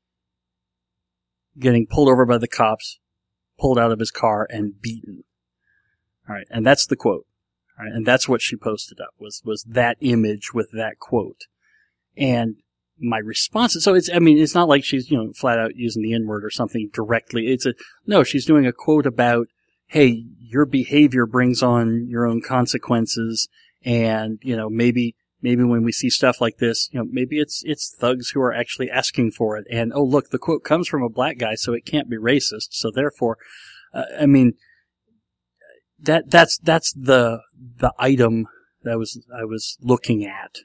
getting pulled over by the cops, pulled out of his car, and beaten. All right, and that's the quote. All right, and that's what she posted up, was, was that image with that quote. And my response is, so it's, I mean, it's not like she's, you know, flat out using the N-word or something directly. It's a, no, she's doing a quote about, hey, your behavior brings on your own consequences, and, you know, maybe, maybe when we see stuff like this, you know, maybe it's, it's thugs who are actually asking for it, and, oh, look, the quote comes from a black guy, so it can't be racist, so therefore, uh, I mean, that, that's, that's the, the item that I was, I was looking at.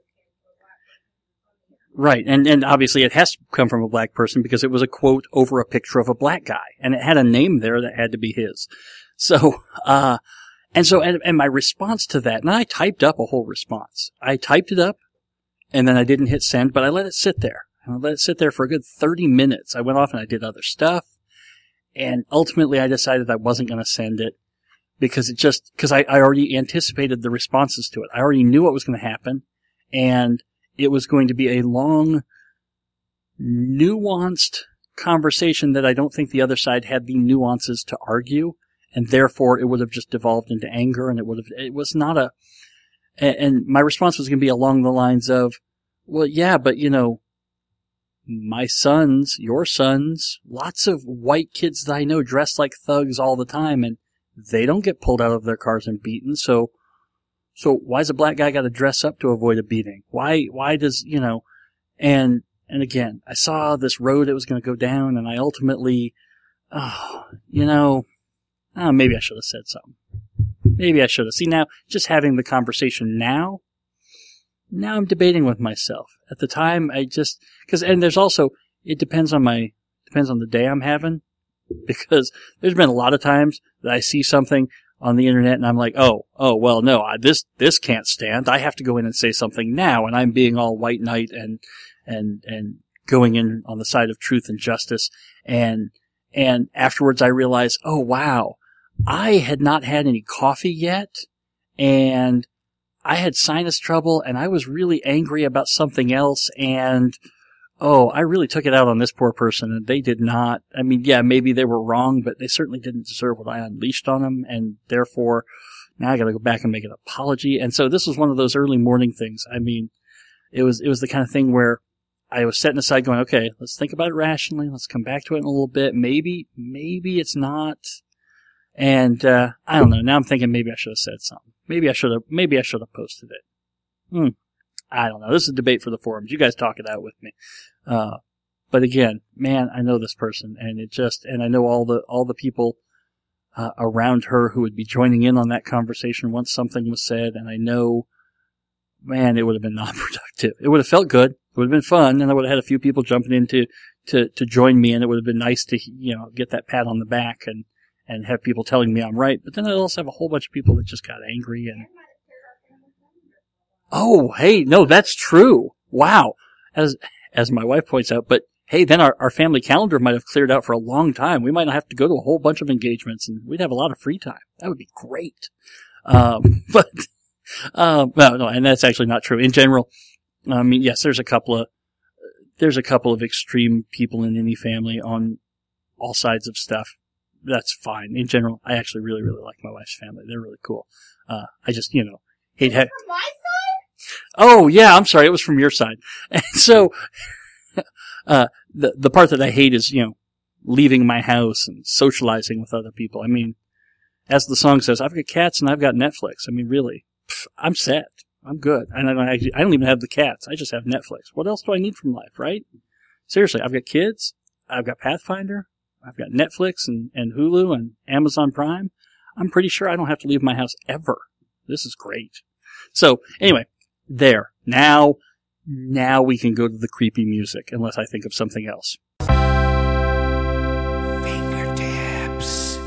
Right, and, and obviously it has to come from a black person because it was a quote over a picture of a black guy, and it had a name there that had to be his. So, uh, and so, and, and my response to that, and I typed up a whole response. I typed it up, and then I didn't hit send, but I let it sit there. And I let it sit there for a good thirty minutes. I went off and I did other stuff, and ultimately I decided I wasn't going to send it because it just, because I, I already anticipated the responses to it. I already knew what was going to happen, and it was going to be a long, nuanced conversation that I don't think the other side had the nuances to argue, and therefore it would have just devolved into anger, and it would have, it was not a, and my response was going to be along the lines of, well, yeah, but you know, my sons, your sons, lots of white kids that I know dress like thugs all the time, and they don't get pulled out of their cars and beaten, so So why's a black guy got to dress up to avoid a beating? Why, why does, you know, and, and again, I saw this road that was going to go down, and I ultimately, oh, you know, oh, maybe I should have said something. Maybe I should have. See, now, just having the conversation now, now I'm debating with myself. At the time, I just, cause, and there's also, it depends on my, depends on the day I'm having, because there's been a lot of times that I see something on the internet and I'm like, oh, oh, well, no, I, this, this can't stand. I have to go in and say something now, and I'm being all white knight and, and, and going in on the side of truth and justice. And, and afterwards I realized, oh, wow, I had not had any coffee yet, and I had sinus trouble, and I was really angry about something else, and oh, I really took it out on this poor person, and they did not. I mean, yeah, maybe they were wrong, but they certainly didn't deserve what I unleashed on them, and therefore, now I gotta go back and make an apology. And so this was one of those early morning things. I mean, it was, it was the kind of thing where I was setting aside going, okay, let's think about it rationally. Let's come back to it in a little bit. Maybe, maybe it's not. And, uh, I don't know. Now I'm thinking maybe I should have said something. Maybe I should have, maybe I should have posted it. Hmm. I don't know. This is a debate for the forums. You guys talk it out with me. Uh, but again, man, I know this person and it just, and I know all the, all the people, uh, around her who would be joining in on that conversation once something was said. And I know, man, it would have been non-productive. It would have felt good. It would have been fun. And I would have had a few people jumping in to, to, to join me. And it would have been nice to, you know, get that pat on the back and, and have people telling me I'm right. But then I'd also have a whole bunch of people that just got angry and, oh, hey, no, that's true. Wow. As, as my wife points out, but hey, then our, our family calendar might have cleared out for a long time. We might not have to go to a whole bunch of engagements and we'd have a lot of free time. That would be great. Um, but, um, no, no, and that's actually not true. In general, I mean, yes, there's a couple of, there's a couple of extreme people in any family on all sides of stuff. That's fine. In general, I actually really, really like my wife's family. They're really cool. Uh, I just, you know, hate having. My side? Oh, yeah, I'm sorry. It was from your side. And so, uh, the, the part that I hate is, you know, leaving my house and socializing with other people. I mean, as the song says, I've got cats and I've got Netflix. I mean, really, pff, I'm set. I'm good. And I don't actually, I don't even have the cats. I just have Netflix. What else do I need from life, right? Seriously, I've got kids. I've got Pathfinder. I've got Netflix and, and Hulu and Amazon Prime. I'm pretty sure I don't have to leave my house ever. This is great. So, anyway, there. Now, now we can go to the creepy music, unless I think of something else. Fingertips.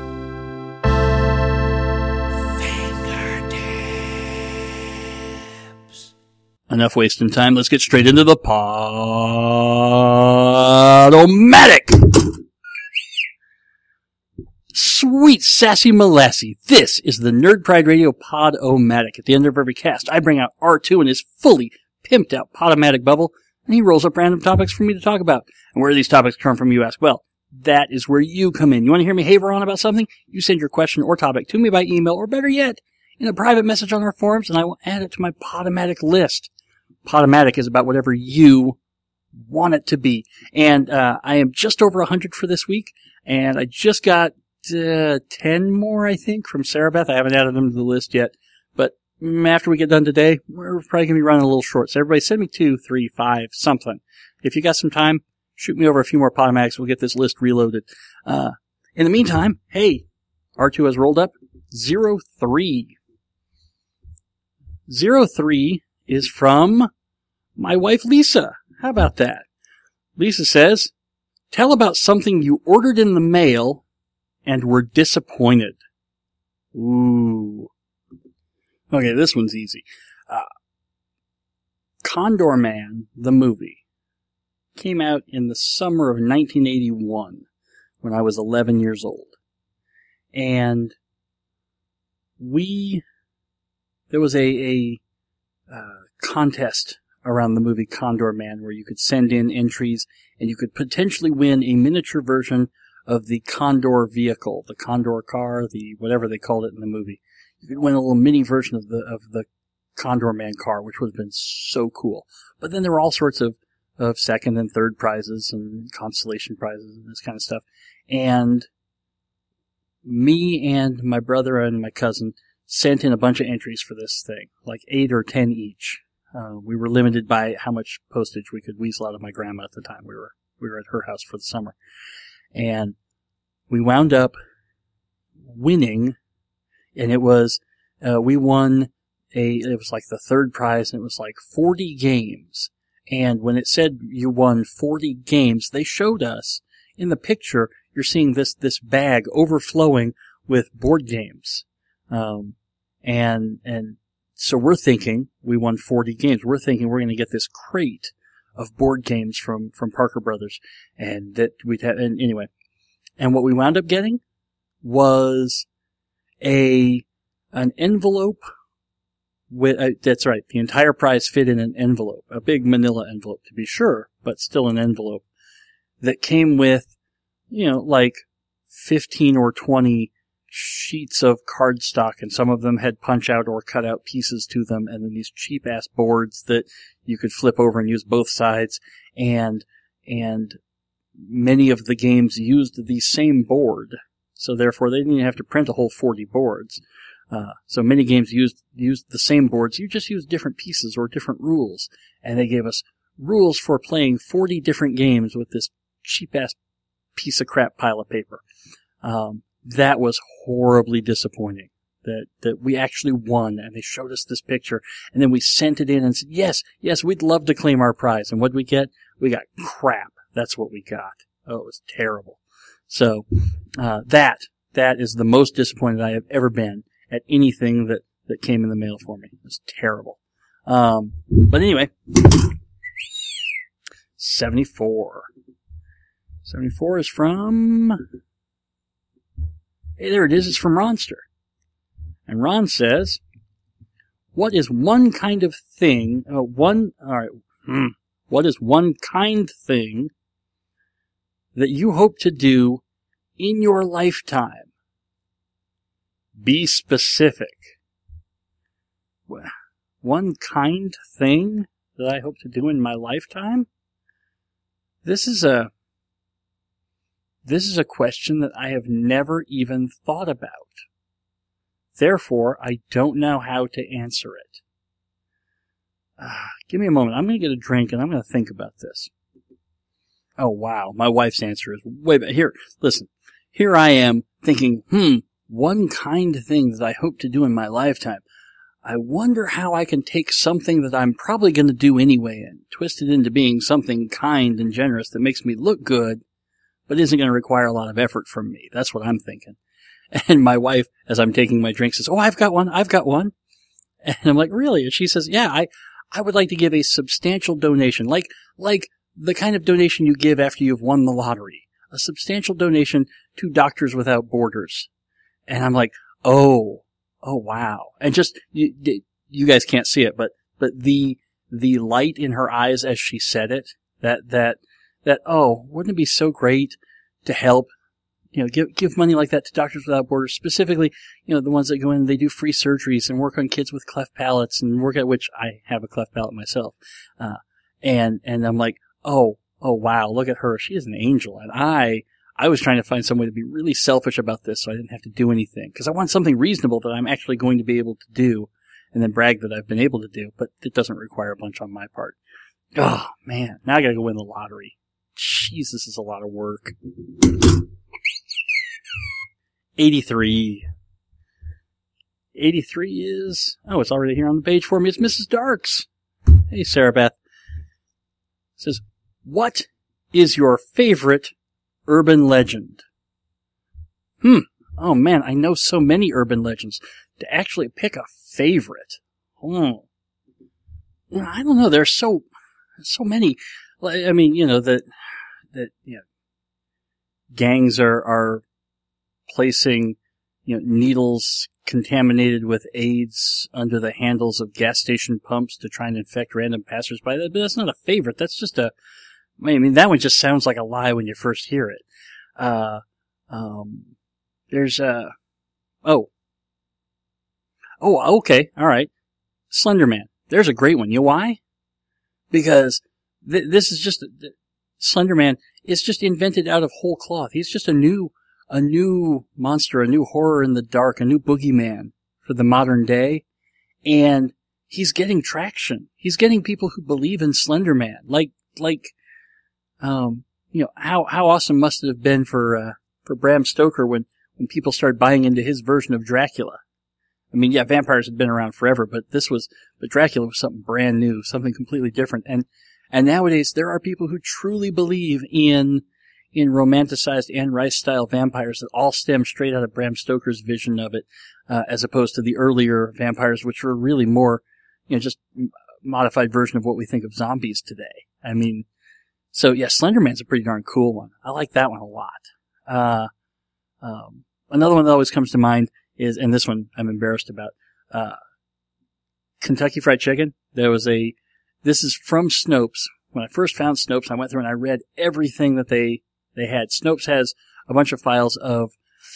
Fingertips. Enough wasting time. Let's get straight into the Podomatic. Sweet sassy molassie. This is the Nerd Pride Radio Pod-O-Matic. At the end of every cast, I bring out R two and his fully pimped out Podomatic bubble, and he rolls up random topics for me to talk about. And where do these topics come from, you ask? Well, that is where you come in. You want to hear me haver on about something? You send your question or topic to me by email, or better yet, in a private message on our forums, and I will add it to my Podomatic list. Podomatic is about whatever you want it to be. And uh I am just over one hundred for this week, and I just got Uh, ten more, I think, from Sarah Beth. I haven't added them to the list yet, but mm, after we get done today, we're probably going to be running a little short. So everybody send me two, three, five, something. If you got some time, shoot me over a few more Podomatics. We'll get this list reloaded. Uh, in the meantime, hey, R two has rolled up zero three. zero three is from my wife, Lisa. How about that? Lisa says, tell about something you ordered in the mail and were disappointed. Ooh. Okay, this one's easy. Uh, Condor Man, the movie, came out in the summer of nineteen eighty-one when I was eleven years old. And we, there was a, a uh, contest around the movie Condor Man where you could send in entries and you could potentially win a miniature version of the Condor vehicle, the Condor car, the whatever they called it in the movie. You could win a little mini version of the of the Condor Man car, which would have been so cool. But then there were all sorts of, of second and third prizes and consolation prizes and this kind of stuff. And me and my brother and my cousin sent in a bunch of entries for this thing, like eight or ten each. Uh, we were limited by how much postage we could weasel out of my grandma at the time. We were we were at her house for the summer. And we wound up winning, and it was, uh, we won a, it was like the third prize, and it was like forty games. And when it said you won forty games, they showed us in the picture, you're seeing this, this bag overflowing with board games. Um, and, and so we're thinking we won forty games. We're thinking we're going to get this crate of board games from, from Parker Brothers, and that we'd have, and anyway, and what we wound up getting was a, an envelope with, uh, that's right, the entire prize fit in an envelope, a big manila envelope to be sure, but still an envelope that came with, you know, like fifteen or twenty sheets of cardstock, and some of them had punch-out or cut-out pieces to them, and then these cheap-ass boards that you could flip over and use both sides, and and many of the games used the same board, so therefore they didn't even have to print a whole forty boards. Uh, so many games used used the same boards. You just used different pieces or different rules, and they gave us rules for playing forty different games with this cheap-ass piece of crap pile of paper. Um, that was horribly disappointing. That that we actually won, and they showed us this picture, and then we sent it in and said, yes, yes, we'd love to claim our prize. And what did we get? We got crap. That's what we got. Oh, it was terrible. So, uh, that, that is the most disappointed I have ever been at anything that, that came in the mail for me. It was terrible. Um, but anyway, seventy-four. seventy-four is from, hey, there it is. It's from Ronster. And Ron says, what is one kind of thing, uh, one, alright, hmm, what is one kind thing that you hope to do in your lifetime? Be specific. One kind thing that I hope to do in my lifetime? This is a, this is a question that I have never even thought about. Therefore, I don't know how to answer it. Uh, give me a moment. I'm going to get a drink and I'm going to think about this. Oh, wow. My wife's answer is way back. Here, listen. Here I am thinking, hmm, one kind thing that I hope to do in my lifetime. I wonder how I can take something that I'm probably going to do anyway and twist it into being something kind and generous that makes me look good, but isn't going to require a lot of effort from me. That's what I'm thinking. And my wife, as I'm taking my drink, says, oh, I've got one, I've got one. And I'm like, really? And she says, yeah, I, I would like to give a substantial donation, like, like the kind of donation you give after you've won the lottery. A substantial donation to Doctors Without Borders. And I'm like, oh, oh, wow. And just, you, you guys can't see it, but, but the, the light in her eyes as she said it, that, that, that, oh, wouldn't it be so great to help, you know, give, give money like that to Doctors Without Borders, specifically, you know, the ones that go in and they do free surgeries and work on kids with cleft palates and work at, which I have a cleft palate myself. Uh, and, and I'm like, oh, oh wow, look at her. She is an angel. And I, I was trying to find some way to be really selfish about this so I didn't have to do anything. Cause I want something reasonable that I'm actually going to be able to do and then brag that I've been able to do, but it doesn't require a bunch on my part. Oh man, now I gotta go win the lottery. Jeez, this is a lot of work. eighty-three. eighty-three is, oh, it's already here on the page for me. It's Missus Darks. Hey, Sarah Beth. It says, what is your favorite urban legend? Hmm. Oh man, I know so many urban legends. To actually pick a favorite. Oh. I don't know. There's so, so many. I mean, you know, that, that, you know, gangs are, are placing, you know, needles contaminated with AIDS under the handles of gas station pumps to try and infect random passersby. But that's not a favorite. That's just a, I mean, that one just sounds like a lie when you first hear it. Uh, um, there's a, oh. Oh, okay. All right. Slender Man. There's a great one. You know why? Because th- this is just, th- Slender Man is just invented out of whole cloth. He's just a new, a new monster, a new horror in the dark, a new boogeyman for the modern day. And he's getting traction. He's getting people who believe in Slender Man. Like, like, um, you know, how, how awesome must it have been for, uh, for Bram Stoker when, when people started buying into his version of Dracula. I mean, yeah, vampires had been around forever, but this was, but Dracula was something brand new, something completely different. And, and nowadays there are people who truly believe in, in romanticized Anne Rice style vampires that all stem straight out of Bram Stoker's vision of it, uh, as opposed to the earlier vampires, which were really more, you know, just modified version of what we think of zombies today. I mean, so yeah, Slender Man's a pretty darn cool one. I like that one a lot. Uh, um, another one that always comes to mind is, and this one I'm embarrassed about, uh, Kentucky Fried Chicken. There was a, this is from Snopes. When I first found Snopes, I went through and I read everything that they, they had. Snopes has a bunch of files of,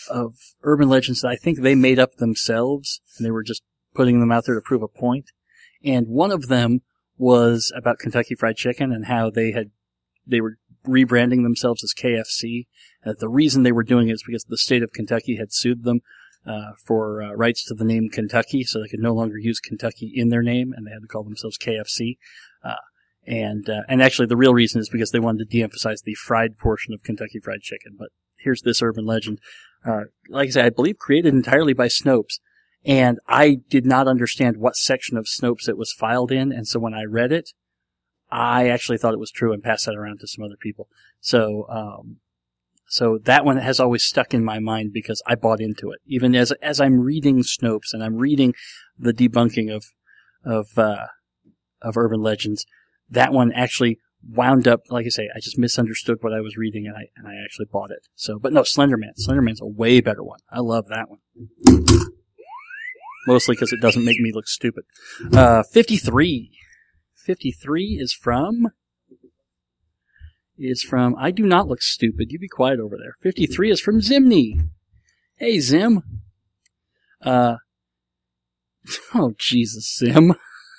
of urban legends that I think they made up themselves, and they were just putting them out there to prove a point. And one of them was about Kentucky Fried Chicken and how they had they were rebranding themselves as K F C. Uh, the reason they were doing it is because the state of Kentucky had sued them uh, for uh, rights to the name Kentucky, so they could no longer use Kentucky in their name, and they had to call themselves K F C. Uh, and uh, and actually, the real reason is because they wanted to de-emphasize the fried portion of Kentucky Fried Chicken. But here's this urban legend. Uh, like I said, I believe created entirely by Snopes. And I did not understand what section of Snopes it was filed in, and so when I read it, I actually thought it was true and passed that around to some other people. So, um, so that one has always stuck in my mind because I bought into it. Even as as I'm reading Snopes and I'm reading the debunking of of uh, of urban legends, that one actually wound up, like I say, I just misunderstood what I was reading and I and I actually bought it. So, but no, Slenderman. Slenderman's a way better one. I love that one. Mostly because it doesn't make me look stupid. Uh, fifty-three. fifty-three is from, is from, I do not look stupid. You be quiet over there. fifty-three is from Zimney. Hey, Zim. Uh, oh, Jesus, Zim.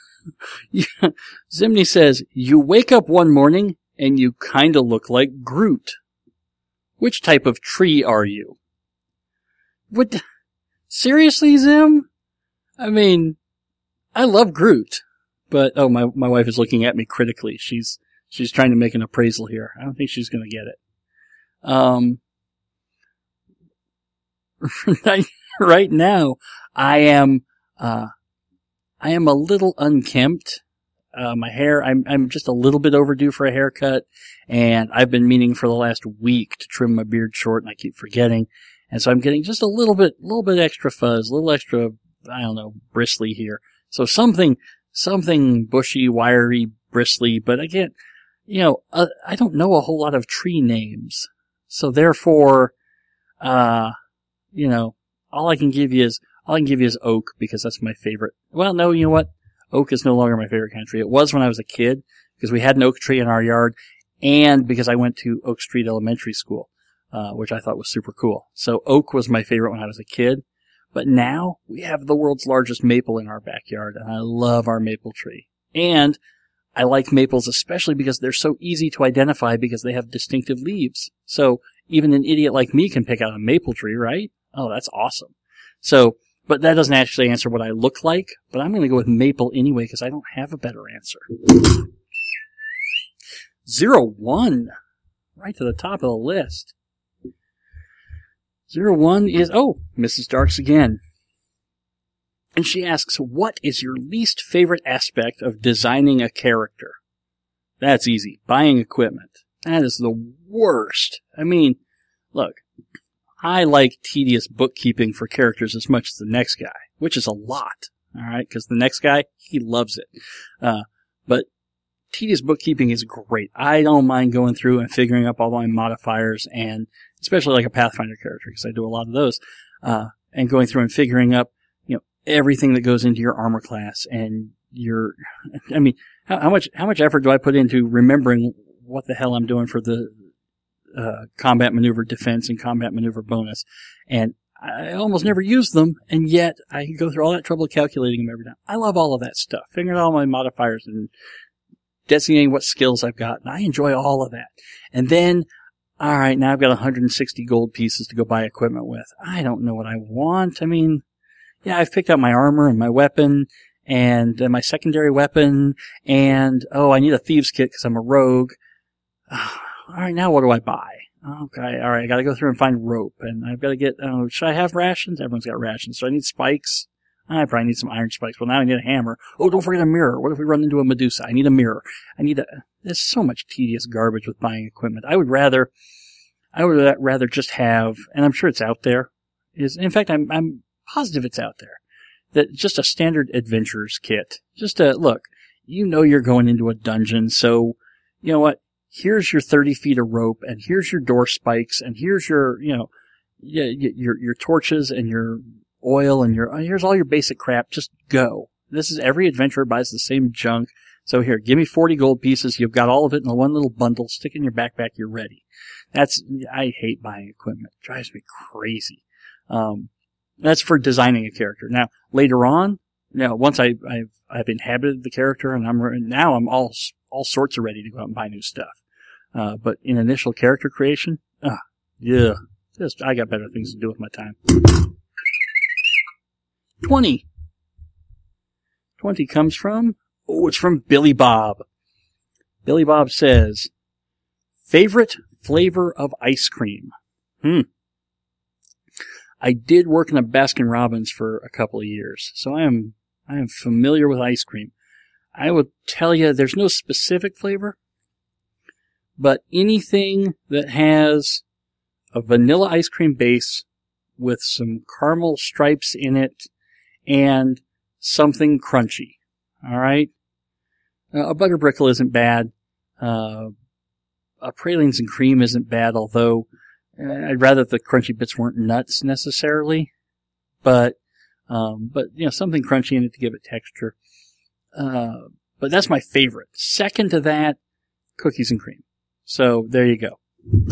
Zimney says, you wake up one morning and you kinda look like Groot. Which type of tree are you? What? Seriously, Zim? I mean, I love Groot, but, oh, my, my wife is looking at me critically. She's, she's trying to make an appraisal here. I don't think she's gonna get it. Um, right, right now, I am, uh, I am a little unkempt. Uh, my hair, I'm, I'm just a little bit overdue for a haircut, and I've been meaning for the last week to trim my beard short, and I keep forgetting. And so I'm getting just a little bit, little bit extra fuzz, a little extra, I don't know, bristly here. So something, something bushy, wiry, bristly, but again, you know, uh, I don't know a whole lot of tree names. So therefore, uh, you know, all I can give you is, all I can give you is oak because that's my favorite. Well, no, you know what? Oak is no longer my favorite kind of tree. It was when I was a kid because we had an oak tree in our yard and because I went to Oak Street Elementary School, uh, which I thought was super cool. So oak was my favorite when I was a kid. But now we have the world's largest maple in our backyard, and I love our maple tree. And I like maples especially because they're so easy to identify because they have distinctive leaves. So even an idiot like me can pick out a maple tree, right? Oh, that's awesome. So, but that doesn't actually answer what I look like, but I'm going to go with maple anyway because I don't have a better answer. Zero one, right to the top of the list. Zero one is, oh, Missus Darks again. And she asks, what is your least favorite aspect of designing a character? That's easy. Buying equipment. That is the worst. I mean, look, I like tedious bookkeeping for characters as much as the next guy, which is a lot, alright? Because the next guy, he loves it. Uh, but tedious bookkeeping is great. I don't mind going through and figuring up all my modifiers and especially like a Pathfinder character, because I do a lot of those, uh, and going through and figuring up, you know, everything that goes into your armor class and your, I mean, how, how much, how much effort do I put into remembering what the hell I'm doing for the, uh, combat maneuver defense and combat maneuver bonus? And I almost never use them, and yet I go through all that trouble calculating them every time. I love all of that stuff, figuring out all my modifiers and designating what skills I've got, and I enjoy all of that. And then, all right, now I've got one hundred sixty gold pieces to go buy equipment with. I don't know what I want. I mean, yeah, I've picked out my armor and my weapon and uh, my secondary weapon, and, oh, I need a thieves kit because I'm a rogue. All right, now what do I buy? Okay, all right, I got to go through and find rope, and I've got to get, oh, should I have rations? Everyone's got rations. So I need spikes. I probably need some iron spikes. Well, now I need a hammer. Oh, don't forget a mirror. What if we run into a Medusa? I need a mirror. I need a... There's so much tedious garbage with buying equipment. I would rather... I would rather just have... And I'm sure it's out there. Is In fact, I'm I'm positive it's out there. That just a standard adventurer's kit. Just a... Look, you know you're going into a dungeon, so... You know what? Here's your thirty feet of rope, and here's your door spikes, and here's your, you know... Your, your, your torches and your... oil and your, here's all your basic crap, just go. This is, every adventurer buys the same junk. So here, give me forty gold pieces, you've got all of it in one little bundle, stick it in your backpack, you're ready. That's, I hate buying equipment. It drives me crazy. Um, that's for designing a character. Now, later on, you know, once I, I've, I've inhabited the character and I'm, now I'm all, all sorts of ready to go out and buy new stuff. Uh, but in initial character creation, uh, yeah, just, I got better things to do with my time. twenty. twenty comes from, oh, it's from Billy Bob. Billy Bob says, favorite flavor of ice cream? Hmm. I did work in a Baskin Robbins for a couple of years, so I am, I am familiar with ice cream. I would tell you there's no specific flavor, but anything that has a vanilla ice cream base with some caramel stripes in it and something crunchy. All right? Uh, a butter brickle isn't bad. Uh, a pralines and cream isn't bad, although uh, I'd rather the crunchy bits weren't nuts necessarily. But, um, but, you know, something crunchy in it to give it texture. Uh, but that's my favorite. Second to that, cookies and cream. So there you go.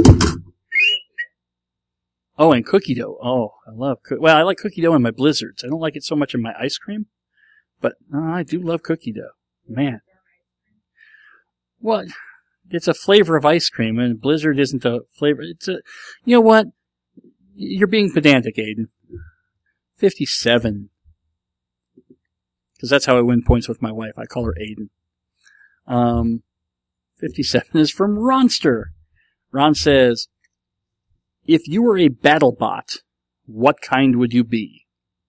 Oh, and cookie dough. Oh, I love cookie. Well, I like cookie dough in my blizzards. I don't like it so much in my ice cream, but uh, I do love cookie dough. Man. What? It's a flavor of ice cream, and blizzard isn't a flavor. It's a, you know what? You're being pedantic, Aiden. fifty-seven. Because that's how I win points with my wife. I call her Aiden. Um, fifty-seven is from Ronster. Ron says, if you were a battle bot, what kind would you be?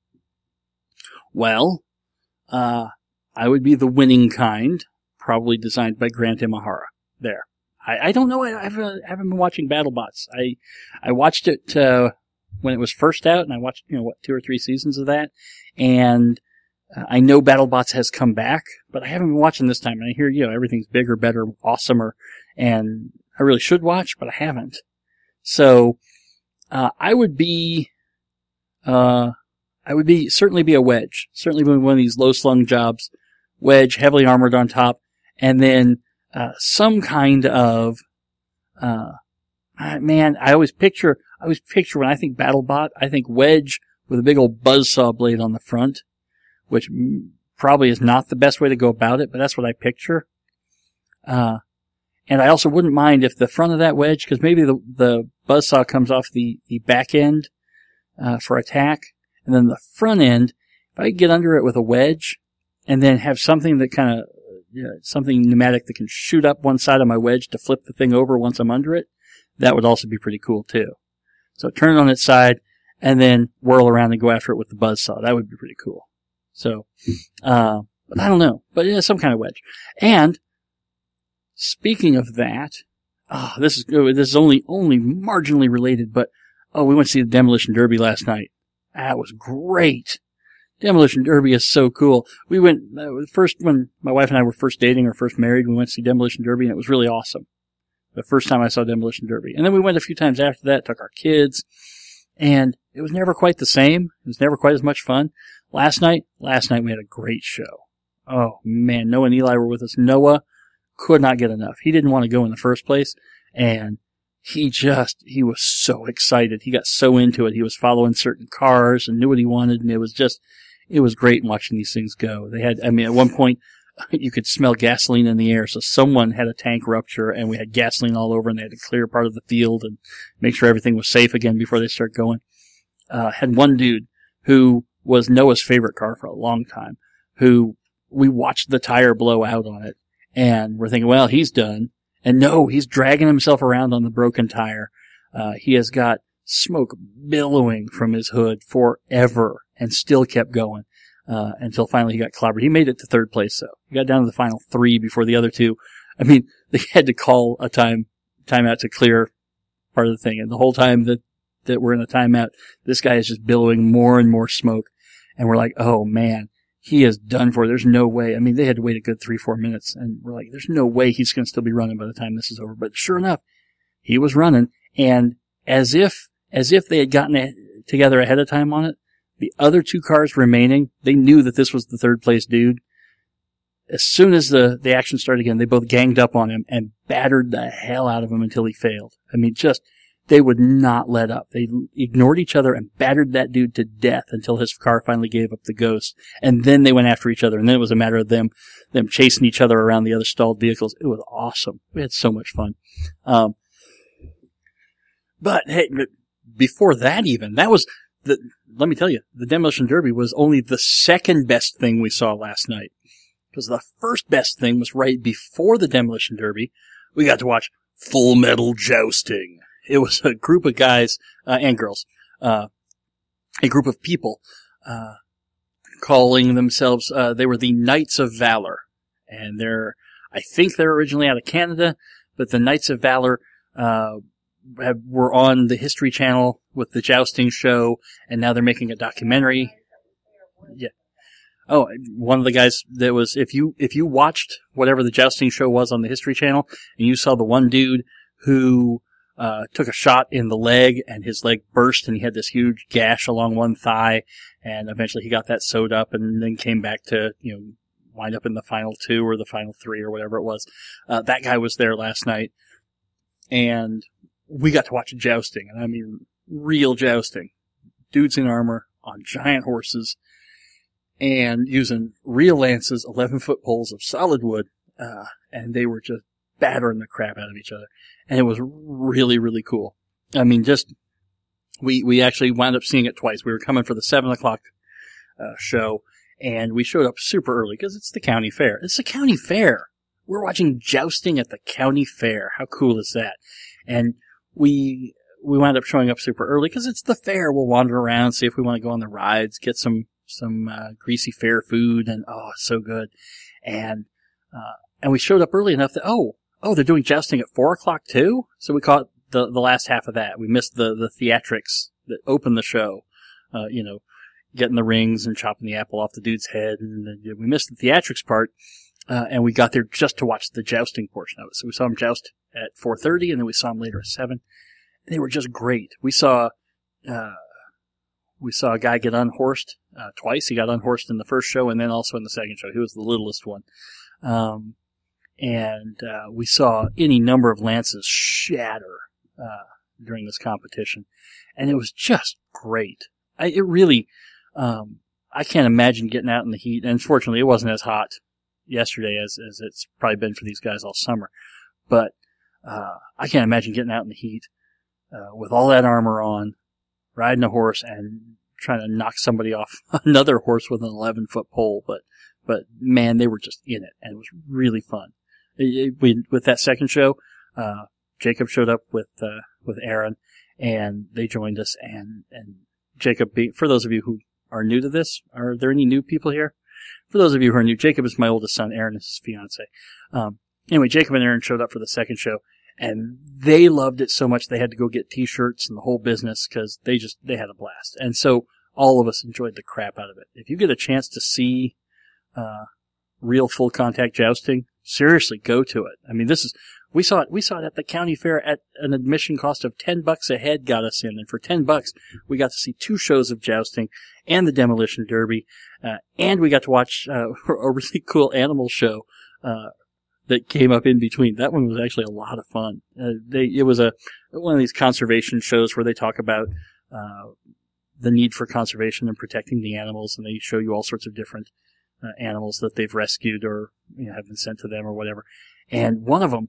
Well, uh, I would be the winning kind, probably designed by Grant Imahara. There. I, I don't know. I, I haven't, I haven't been watching BattleBots. I, I watched it, uh, when it was first out, and I watched, you know, what, two or three seasons of that, and uh, I know BattleBots has come back, but I haven't been watching this time, and I hear, you know, everything's bigger, better, awesomer, and I really should watch, but I haven't. So, uh, I would be, uh, I would be, certainly be a Wedge. Certainly be one of these low-slung jobs. Wedge, heavily armored on top, and then, uh, some kind of, uh, man, I always picture, I always picture when I think BattleBot, I think Wedge with a big old buzzsaw blade on the front, which probably is not the best way to go about it, but that's what I picture. Uh, And I also wouldn't mind if the front of that Wedge, because maybe the, the buzzsaw comes off the, the back end, uh, for attack, and then the front end, if I could get under it with a Wedge, and then have something that kind of, you know, something pneumatic that can shoot up one side of my Wedge to flip the thing over once I'm under it, that would also be pretty cool too. So turn it on its side, and then whirl around and go after it with the buzzsaw. That would be pretty cool. So, uh, but I don't know. But yeah, some kind of Wedge. And, speaking of that, oh, this is this is only only marginally related, but oh, we went to see the Demolition Derby last night. That was great. Demolition Derby is so cool. We went uh, first when my wife and I were first dating or first married. We went to see Demolition Derby, and it was really awesome. The first time I saw Demolition Derby, and then we went a few times after that. Took our kids, and it was never quite the same. It was never quite as much fun. Last night, last night we had a great show. Oh man, Noah and Eli were with us. Noah could not get enough. He didn't want to go in the first place, and he just, he was so excited. He got so into it. He was following certain cars and knew what he wanted, and it was just, it was great watching these things go. They had, I mean, at one point, you could smell gasoline in the air, so someone had a tank rupture, and we had gasoline all over, and they had to clear part of the field and make sure everything was safe again before they start going. Uh, had one dude who was Noah's favorite car for a long time, who we watched the tire blow out on it. And we're thinking, well, he's done. And no, he's dragging himself around on the broken tire. Uh, he has got smoke billowing from his hood forever and still kept going, uh, until finally he got clobbered. He made it to third place, though. He got down to the final three before the other two. I mean, they had to call a time, timeout to clear part of the thing. And the whole time that, that we're in a timeout, this guy is just billowing more and more smoke. And we're like, oh man. He is done for. There's no way. I mean, they had to wait a good three, four minutes, and we're like, there's no way he's going to still be running by the time this is over. But sure enough, he was running, and as if, as if they had gotten it together ahead of time on it, the other two cars remaining, they knew that this was the third place dude. As soon as the, the action started again, they both ganged up on him and battered the hell out of him until he failed. I mean, just, they would not let up. They ignored each other and battered that dude to death until his car finally gave up the ghost. And then they went after each other. And then it was a matter of them, them chasing each other around the other stalled vehicles. It was awesome. We had so much fun. Um, but hey, before that even, that was the, let me tell you, the Demolition Derby was only the second best thing we saw last night. Because the first best thing was right before the Demolition Derby. We got to watch Full Metal Jousting. It was a group of guys, uh, and girls, uh, a group of people, uh, calling themselves, uh, they were the Knights of Valor. And they're, I think they're originally out of Canada, but the Knights of Valor, uh, have, were on the History Channel with the Jousting show, and now they're making a documentary. Yeah. Oh, one of the guys that was, if you, if you watched whatever the Jousting show was on the History Channel, and you saw the one dude who, Uh, took a shot in the leg and his leg burst and he had this huge gash along one thigh and eventually he got that sewed up and then came back to, you know, wind up in the final two or the final three or whatever it was. Uh, that guy was there last night and we got to watch jousting, and I mean real jousting. Dudes in armor on giant horses and using real lances, eleven foot poles of solid wood, uh, and they were just battering the crap out of each other. And it was really, really cool. I mean, just, we, we actually wound up seeing it twice. We were coming for the seven o'clock, uh, show, and we showed up super early because it's the county fair. It's the county fair. We're watching jousting at the county fair. How cool is that? And we, we wound up showing up super early because it's the fair. We'll wander around, see if we want to go on the rides, get some, some, uh, greasy fair food, and oh, it's so good. And, uh, and we showed up early enough that, oh, Oh, they're doing jousting at four o'clock too? So we caught the, the last half of that. We missed the, the theatrics that opened the show. Uh, you know, getting the rings and chopping the apple off the dude's head. And uh, we missed the theatrics part. Uh, and we got there just to watch the jousting portion of it. So we saw them joust at four thirty and then we saw them later at seven. They were just great. We saw, uh, we saw a guy get unhorsed, uh, twice. He got unhorsed in the first show and then also in the second show. He was the littlest one. Um, And, uh, we saw any number of lances shatter, uh, during this competition. And it was just great. I, it really, um, I can't imagine getting out in the heat. And fortunately, it wasn't as hot yesterday as, as it's probably been for these guys all summer. But, uh, I can't imagine getting out in the heat, uh, with all that armor on, riding a horse and trying to knock somebody off another horse with an eleven foot pole. But, but man, they were just in it. And it was really fun. We, with that second show, uh, Jacob showed up with, uh, with Aaron and they joined us and, and Jacob, be, for those of you who are new to this, are there any new people here? For those of you who are new, Jacob is my oldest son, Aaron is his fiance. Um, anyway, Jacob and Aaron showed up for the second show and they loved it so much they had to go get t-shirts and the whole business because they just, they had a blast. And so all of us enjoyed the crap out of it. If you get a chance to see, uh, real full contact jousting, seriously, go to it. I mean, this is, we saw it, we saw it at the county fair at an admission cost of ten bucks a head got us in. And for ten bucks, we got to see two shows of jousting and the Demolition Derby. Uh, and we got to watch, uh, a really cool animal show, uh, that came up in between. That one was actually a lot of fun. Uh, they, it was a, one of these conservation shows where they talk about, uh, the need for conservation and protecting the animals. And they show you all sorts of different Uh, animals that they've rescued or, you know, have been sent to them or whatever. And one of them,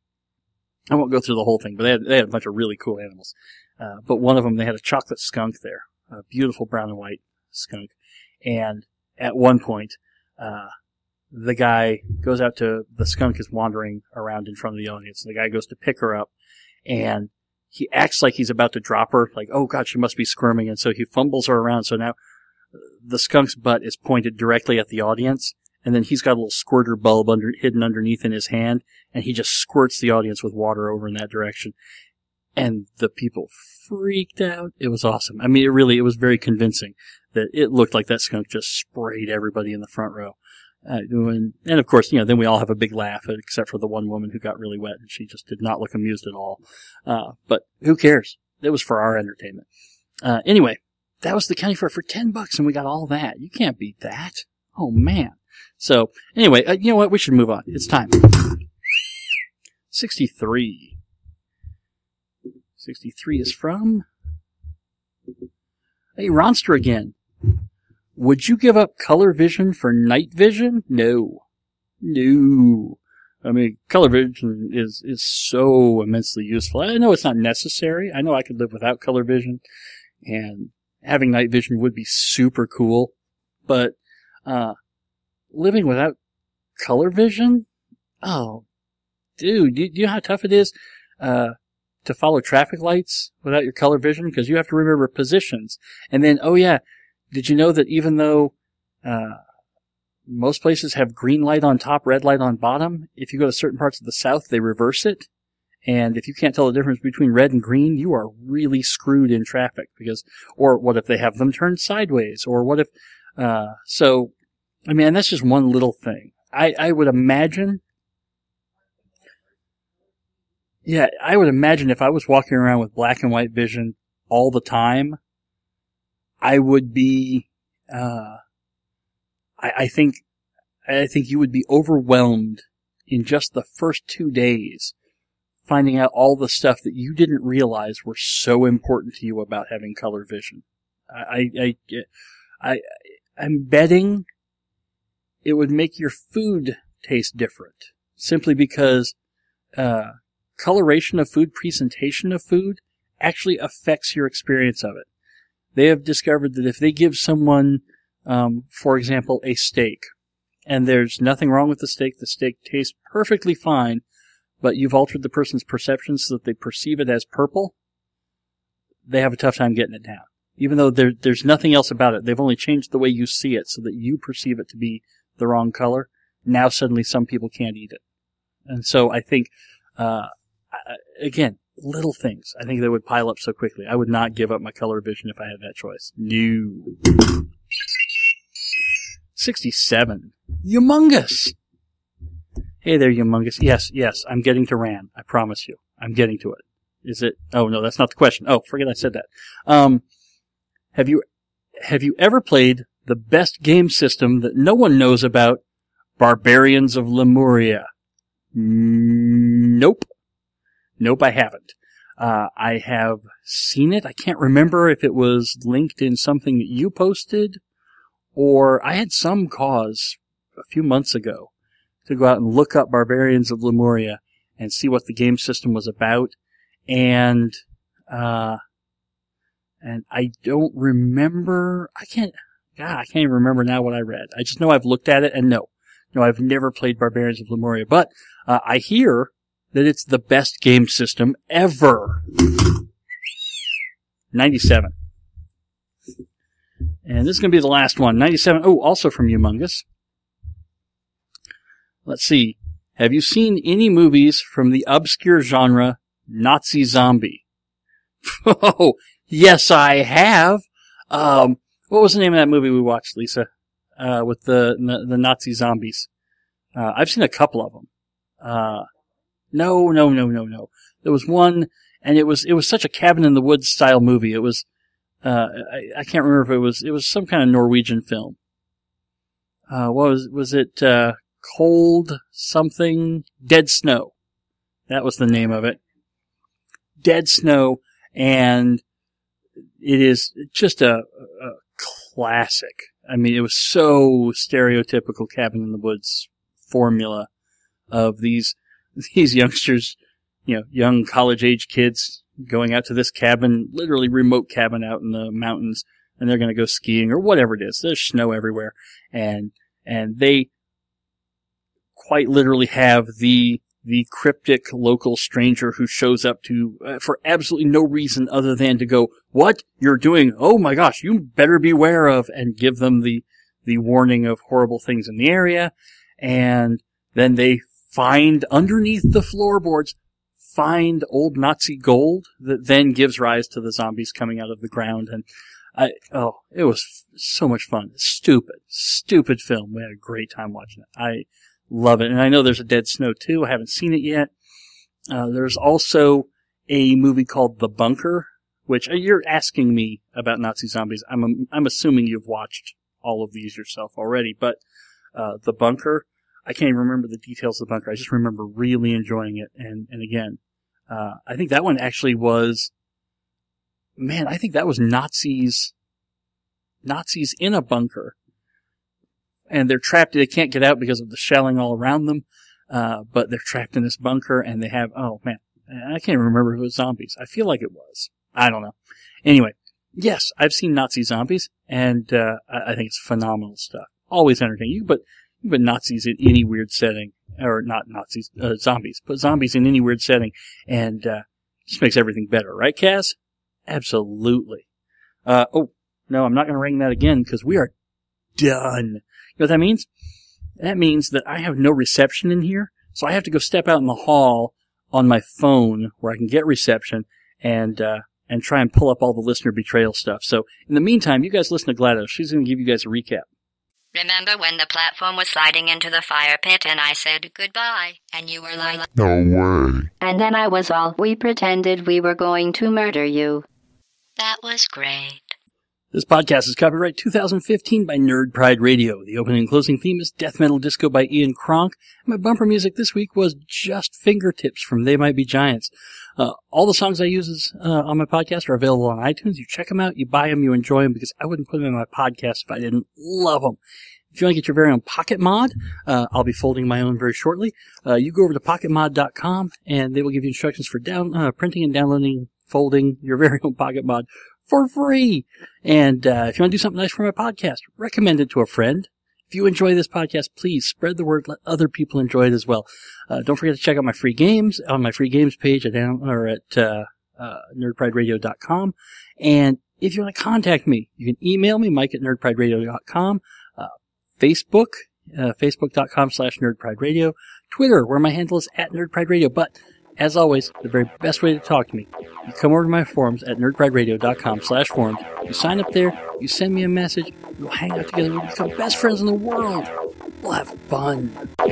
I won't go through the whole thing, but they had, they had a bunch of really cool animals. Uh, but one of them, they had a chocolate skunk there, a beautiful brown and white skunk. And at one point, uh, the guy goes out to, the skunk is wandering around in front of the audience. The guy goes to pick her up and he acts like he's about to drop her, like, oh God, she must be squirming. And so he fumbles her around. So now, the skunk's butt is pointed directly at the audience, and then he's got a little squirter bulb under, hidden underneath in his hand, and he just squirts the audience with water over in that direction. And the people freaked out. It was awesome. I mean, it really, it was very convincing that it looked like that skunk just sprayed everybody in the front row. Uh, and, and of course, you know, then we all have a big laugh, except for the one woman who got really wet, and she just did not look amused at all. Uh, but who cares? It was for our entertainment. Uh, anyway. That was the county fair for ten bucks and we got all that. You can't beat that. Oh man. So anyway, uh, you know what? We should move on. It's time. sixty-three. sixty-three is from... Hey, Ronster again. Would you give up color vision for night vision? No. No. I mean, color vision is, is so immensely useful. I know it's not necessary. I know I could live without color vision, and having night vision would be super cool. But, uh, living without color vision? Oh, dude, do you, do you know how tough it is, uh, to follow traffic lights without your color vision? Because you have to remember positions. And then, oh yeah, did you know that even though, uh, most places have green light on top, red light on bottom, if you go to certain parts of the South, they reverse it. And if you can't tell the difference between red and green, you are really screwed in traffic. Because, or what if they have them turned sideways? Or what if, uh, so, I mean, and that's just one little thing. I, I would imagine, yeah, I would imagine if I was walking around with black and white vision all the time, I would be, uh, I, I think, I think you would be overwhelmed in just the first two days finding out all the stuff that you didn't realize were so important to you about having color vision. I, I, I, I I'm betting it would make your food taste different simply because, uh, coloration of food, presentation of food actually affects your experience of it. They have discovered that if they give someone, um, for example, a steak, and there's nothing wrong with the steak, the steak tastes perfectly fine, but you've altered the person's perception so that they perceive it as purple, they have a tough time getting it down. Even though there, there's nothing else about it. They've only changed the way you see it so that you perceive it to be the wrong color. Now suddenly some people can't eat it. And so I think, uh, again, little things. I think they would pile up so quickly. I would not give up my color vision if I had that choice. No. sixty-seven. Humongous. Hey there, Humongous. Yes, yes, I'm getting to Ran. I promise you. I'm getting to it. Is it? Oh, no, that's not the question. Oh, forget I said that. Um, have you, have you ever played the best game system that no one knows about, Barbarians of Lemuria? Nope. Nope, I haven't. Uh, I have seen it. I can't remember if it was linked in something that you posted, or I had some cause a few months ago to go out and look up Barbarians of Lemuria and see what the game system was about. And, uh, and I don't remember, I can't, God, I can't even remember now what I read. I just know I've looked at it and no, no, I've never played Barbarians of Lemuria, but, uh, I hear that it's the best game system ever. ninety-seven. And this is going to be the last one. ninety-seven. Oh, also from Humongous. Let's see. Have you seen any movies from the obscure genre Nazi Zombie? Oh, yes, I have. Um, what was the name of that movie we watched, Lisa? Uh, with the, the, the Nazi zombies. Uh, I've seen a couple of them. Uh, no, no, no, no, no. There was one, and it was, it was such a cabin in the woods style movie. It was, uh, I, I can't remember if it was, it was some kind of Norwegian film. Uh, what was, was it, uh, Cold something? Dead Snow. That was the name of it. Dead Snow, and it is just a, a classic. I mean, it was so stereotypical cabin in the woods formula of these, these youngsters, you know, young college-age kids going out to this cabin, literally remote cabin out in the mountains, and they're going to go skiing or whatever it is. There's snow everywhere, and and they quite literally have the the cryptic local stranger who shows up to uh, for absolutely no reason other than to go, "What you're doing? Oh my gosh, you better beware of," and give them the the warning of horrible things in the area, and then they find underneath the floorboards, find old Nazi gold that then gives rise to the zombies coming out of the ground. And I, oh, it was f- so much fun. Stupid, stupid film. We had a great time watching it. I love it. And I know there's a Dead Snow too. I haven't seen it yet. Uh, there's also a movie called The Bunker, which uh, you're asking me about Nazi zombies. I'm, um, I'm assuming you've watched all of these yourself already, but, uh, The Bunker, I can't even remember the details of The Bunker. I just remember really enjoying it. And, and again, Uh, I think that one actually was, man, I think that was Nazis, Nazis in a bunker. And they're trapped, they can't get out because of the shelling all around them. Uh, but they're trapped in this bunker and they have, oh man, I can't remember if it was zombies. I feel like it was. I don't know. Anyway, yes, I've seen Nazi zombies and, uh, I, I think it's phenomenal stuff. Always entertaining. You can put, you can put Nazis in any weird setting, or not Nazis, uh, zombies, put zombies in any weird setting and, uh, just makes everything better. Right, Kaz? Absolutely. Uh, oh, no, I'm not going to ring that again because we are done. You know what that means? That means that I have no reception in here, so I have to go step out in the hall on my phone where I can get reception and uh and try and pull up all the listener betrayal stuff. So in the meantime, you guys listen to GLaDOS. She's going to give you guys a recap. Remember when the platform was sliding into the fire pit and I said goodbye, and you were like, no way. And then I was all, we pretended we were going to murder you. That was great. This podcast is copyright two thousand fifteen by Nerd Pride Radio. The opening and closing theme is Death Metal Disco by Ian Kronk. My bumper music this week was Just Fingertips from They Might Be Giants. Uh, all the songs I use uh, on my podcast are available on iTunes. You check them out, you buy them, you enjoy them, because I wouldn't put them in my podcast if I didn't love them. If you want to get your very own Pocket Mod, uh, I'll be folding my own very shortly. Uh, you go over to pocket mod dot com and they will give you instructions for down uh, printing and downloading, folding your very own Pocket Mod for free. And uh, if you want to do something nice for my podcast, recommend it to a friend. If you enjoy this podcast, please spread the word. Let other people enjoy it as well. Uh, don't forget to check out my free games on my free games page at or at uh, uh, nerd pride radio dot com. And if you want to contact me, you can email me, Mike at nerd pride radio dot com. Uh, Facebook, uh, facebook dot com slash nerd pride radio. Twitter, where my handle is at nerd pride radio. But as always, the very best way to talk to me, you come over to my forums at nerd pride radio dot com slash forums. You sign up there, you send me a message, we'll hang out together, we'll become best friends in the world. We'll have fun.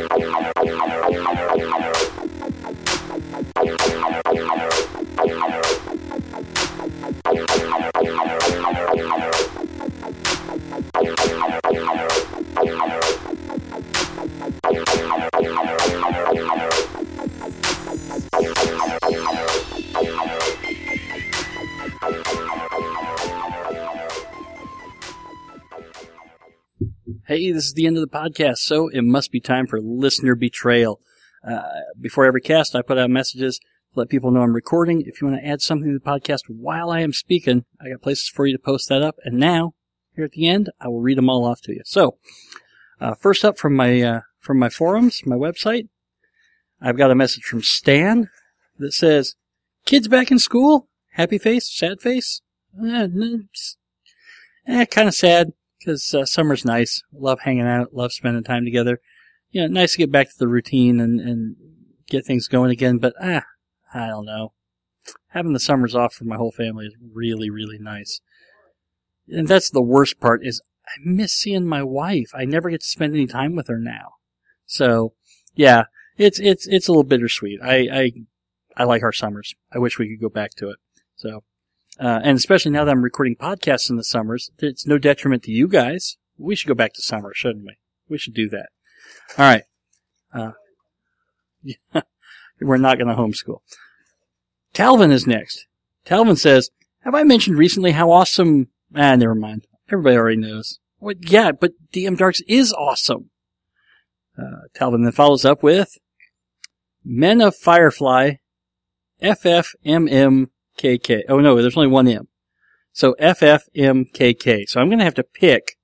Hey, this is the end of the podcast, so it must be time for listener betrayal. Uh, before every cast, I put out messages to let people know I'm recording. If you want to add something to the podcast while I am speaking, I got places for you to post that up. And now, here at the end, I will read them all off to you. So, uh, first up from my uh, from my forums, my website, I've got a message from Stan that says, "Kids back in school? Happy face? Sad face? Eh, eh kind of sad." Because uh, summer's nice. Love hanging out. Love spending time together. You know, nice to get back to the routine and, and get things going again. But, ah, I don't know. Having the summers off for my whole family is really, really nice. And that's the worst part is I miss seeing my wife. I never get to spend any time with her now. So, yeah, it's it's it's a little bittersweet. I, I, I like our summers. I wish we could go back to it. So... Uh, and especially now that I'm recording podcasts in the summers, it's no detriment to you guys. We should go back to summer, shouldn't we? We should do that. All right. Uh, yeah, we're not going to homeschool. Talvin is next. Talvin says, have I mentioned recently how awesome... Ah, never mind. Everybody already knows. Well, yeah, but D M Darks is awesome. Uh, Talvin then follows up with Men of Firefly, F F M M K K. Oh no, there's only one M. So F F M K K. So I'm going to have to pick.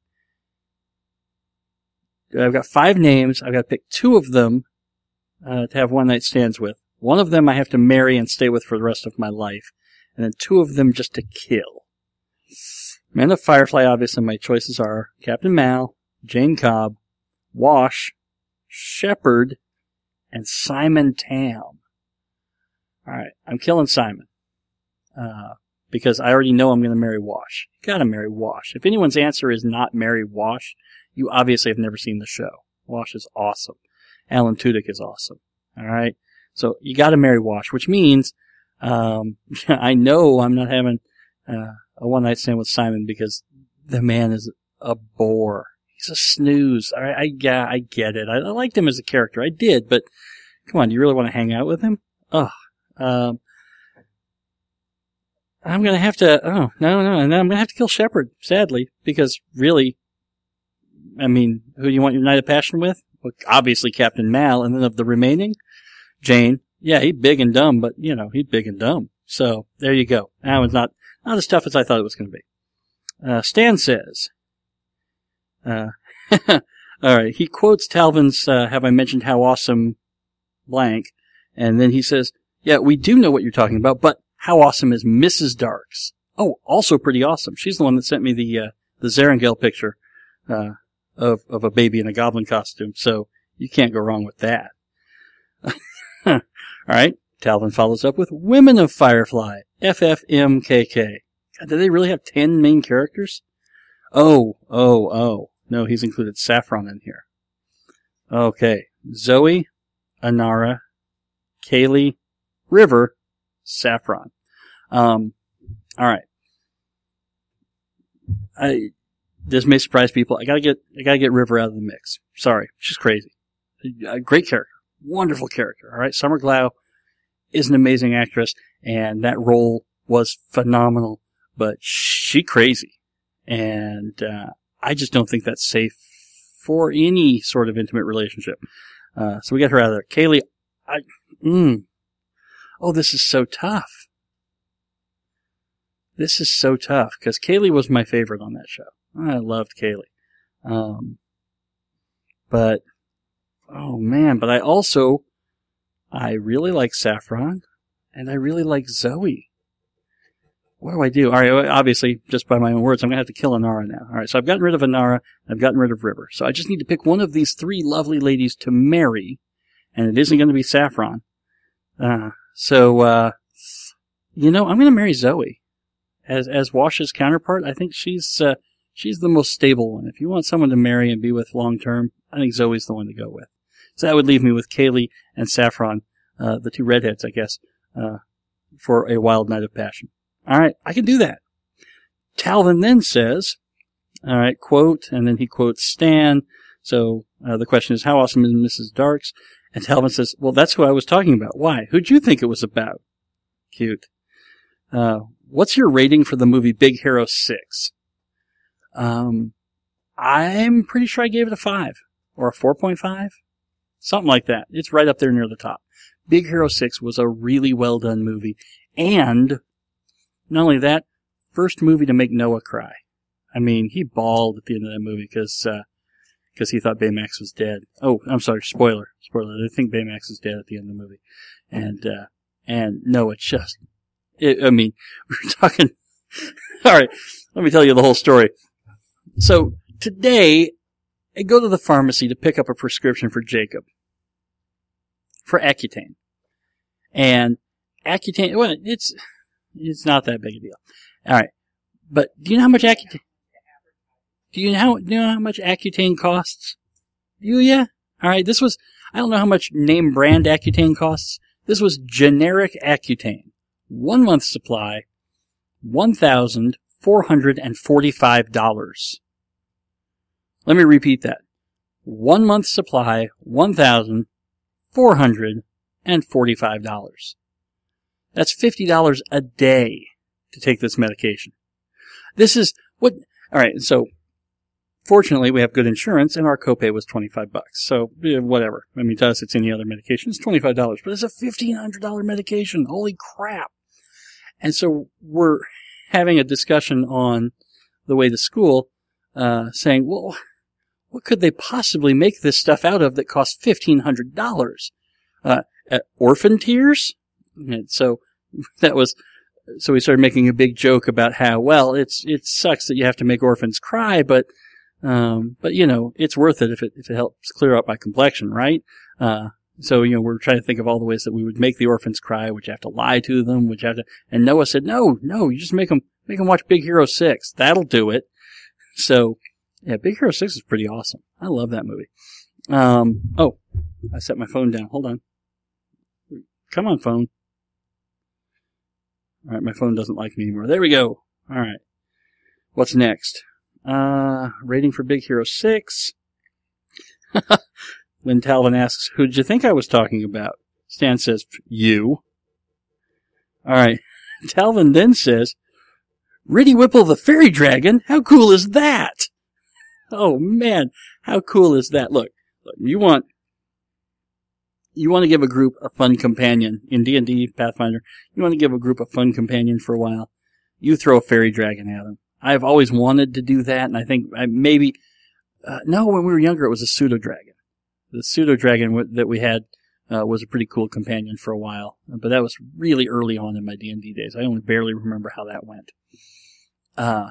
I've got five names. I've got to pick two of them uh, to have one night stands with. One of them I have to marry and stay with for the rest of my life. And then two of them just to kill. Men of Firefly, obviously my choices are Captain Mal, Jane Cobb, Wash, Shepard, and Simon Tam. Alright, I'm killing Simon. Uh, because I already know I'm going to marry Wash. You gotta marry Wash. If anyone's answer is not marry Wash, you obviously have never seen the show. Wash is awesome. Alan Tudyk is awesome. Alright? So, you gotta marry Wash, which means, um, I know I'm not having, uh, a one night stand with Simon because the man is a bore. He's a snooze. Alright, I, yeah, I get it. I, I liked him as a character. I did, but, come on, do you really want to hang out with him? Ugh. Um, I'm going to have to, oh, no, no, and then I'm going to have to kill Shepard, sadly, because really, I mean, who do you want your Night of Passion with? Well, obviously Captain Mal, and then of the remaining, Jane. Yeah, he's big and dumb, but, you know, he's big and dumb. So, there you go. That was not, not as tough as I thought it was going to be. Uh, Stan says, uh, alright, he quotes Talvin's, uh, have I mentioned how awesome blank, and then he says, yeah, we do know what you're talking about, but how awesome is Missus Darks? Oh, also pretty awesome. She's the one that sent me the, uh, the Zerengel picture, uh, of, of a baby in a goblin costume, so you can't go wrong with that. Alright, Talvin follows up with Women of Firefly, F F M K K. God, do they really have ten main characters? Oh, oh, oh. No, he's included Saffron in here. Okay, Zoe, Anara, Kaylee, River, Saffron. Um, alright. I, this may surprise people. I gotta get, I gotta get River out of the mix. Sorry. She's crazy. A great character. Wonderful character. Alright. Summer Glau is an amazing actress, and that role was phenomenal, but she crazy. And, uh, I just don't think that's safe for any sort of intimate relationship. Uh, so we got her out of there. Kaylee, I, mm, oh, this is so tough. This is so tough, because Kaylee was my favorite on that show. I loved Kaylee. Um, but, oh man, but I also, I really like Saffron, and I really like Zoe. What do I do? Alright, obviously, just by my own words, I'm gonna have to kill Anara now. Alright, so I've gotten rid of Anara, I've gotten rid of River. So I just need to pick one of these three lovely ladies to marry, and it isn't gonna be Saffron. Uh, so, uh, you know, I'm gonna marry Zoe. As, as Wash's counterpart, I think she's, uh, she's the most stable one. If you want someone to marry and be with long term, I think Zoe's the one to go with. So that would leave me with Kaylee and Saffron, uh, the two redheads, I guess, uh, for a wild night of passion. Alright, I can do that. Talvin then says, alright, quote, and then he quotes Stan. So, uh, the question is, how awesome is Missus Darks? And Talvin says, well, that's who I was talking about. Why? Who'd you think it was about? Cute. Uh, what's your rating for the movie Big Hero six? Um, I'm pretty sure I gave it a five. Or a four point five? Something like that. It's right up there near the top. Big Hero six was a really well done movie. And, not only that, first movie to make Noah cry. I mean, he bawled at the end of that movie because, uh, because he thought Baymax was dead. Oh, I'm sorry, spoiler. Spoiler. I think Baymax is dead at the end of the movie. And, uh, and Noah just, it, I mean, we were talking, alright, let me tell you the whole story. So, today, I go to the pharmacy to pick up a prescription for Jacob. For Accutane. And Accutane, well, it's, it's not that big a deal. Alright. But, do you know how much Accutane, do you know how, do you know how much Accutane costs? Do you? Alright, this was, I don't know how much name brand Accutane costs. This was generic Accutane. One month supply, one thousand four hundred forty-five dollars. Let me repeat that. One month supply, one thousand four hundred forty-five dollars. That's fifty dollars a day to take this medication. This is what, alright, so fortunately we have good insurance and our copay was twenty-five bucks. So, whatever. I mean, to us it's any other medication. It's twenty-five dollars, but it's a fifteen hundred dollars medication. Holy crap. And so we're having a discussion on the way to school, uh, saying, well, what could they possibly make this stuff out of that costs fifteen hundred dollars? Uh, orphan tears? And so that was, so we started making a big joke about how, well, it's, it sucks that you have to make orphans cry, but, um, but you know, it's worth it if it, if it helps clear up my complexion, right? Uh, so, you know, we're trying to think of all the ways that we would make the orphans cry. Would you have to lie to them? Would you have to, and Noah said, no, no, you just make them, make them watch Big Hero six. That'll do it. So, yeah, Big Hero six is pretty awesome. I love that movie. Um, oh, I set my phone down. Hold on. Come on, phone. Alright, my phone doesn't like me anymore. There we go. Alright. What's next? Uh, rating for Big Hero six. When Talvin asks, who did you think I was talking about? Stan says, you. All right. Talvin then says, Riddy Whipple the fairy dragon? How cool is that? Oh man, how cool is that? Look, look you want, you want to give a group a fun companion in D and D Pathfinder. You want to give a group a fun companion for a while. You throw a fairy dragon at them. I've always wanted to do that, and I think I maybe, uh, no, when we were younger it was a pseudo dragon. The pseudo dragon w- that we had uh, was a pretty cool companion for a while, but that was really early on in my D and D days. I only barely remember how that went. Uh,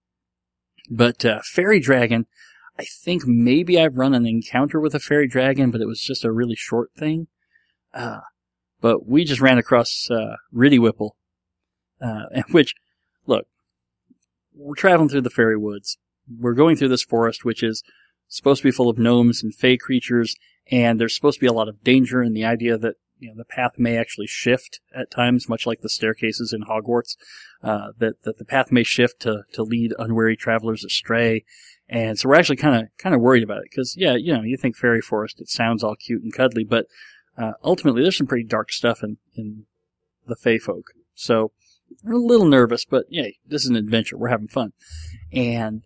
but uh, fairy dragon, I think maybe I've run an encounter with a fairy dragon, but it was just a really short thing. Uh, but we just ran across uh, Riddy Whipple, uh, which, look, we're traveling through the fairy woods. We're going through this forest, which is supposed to be full of gnomes and fey creatures, and there's supposed to be a lot of danger, and the idea that, you know, the path may actually shift at times, much like the staircases in Hogwarts, uh, that, that the path may shift to, to lead unwary travelers astray. And so we're actually kind of, kind of worried about it, because, yeah, you know, you think fairy forest, it sounds all cute and cuddly, but, uh, ultimately there's some pretty dark stuff in, in the fey folk. So we're a little nervous, but yay, this is an adventure. We're having fun. And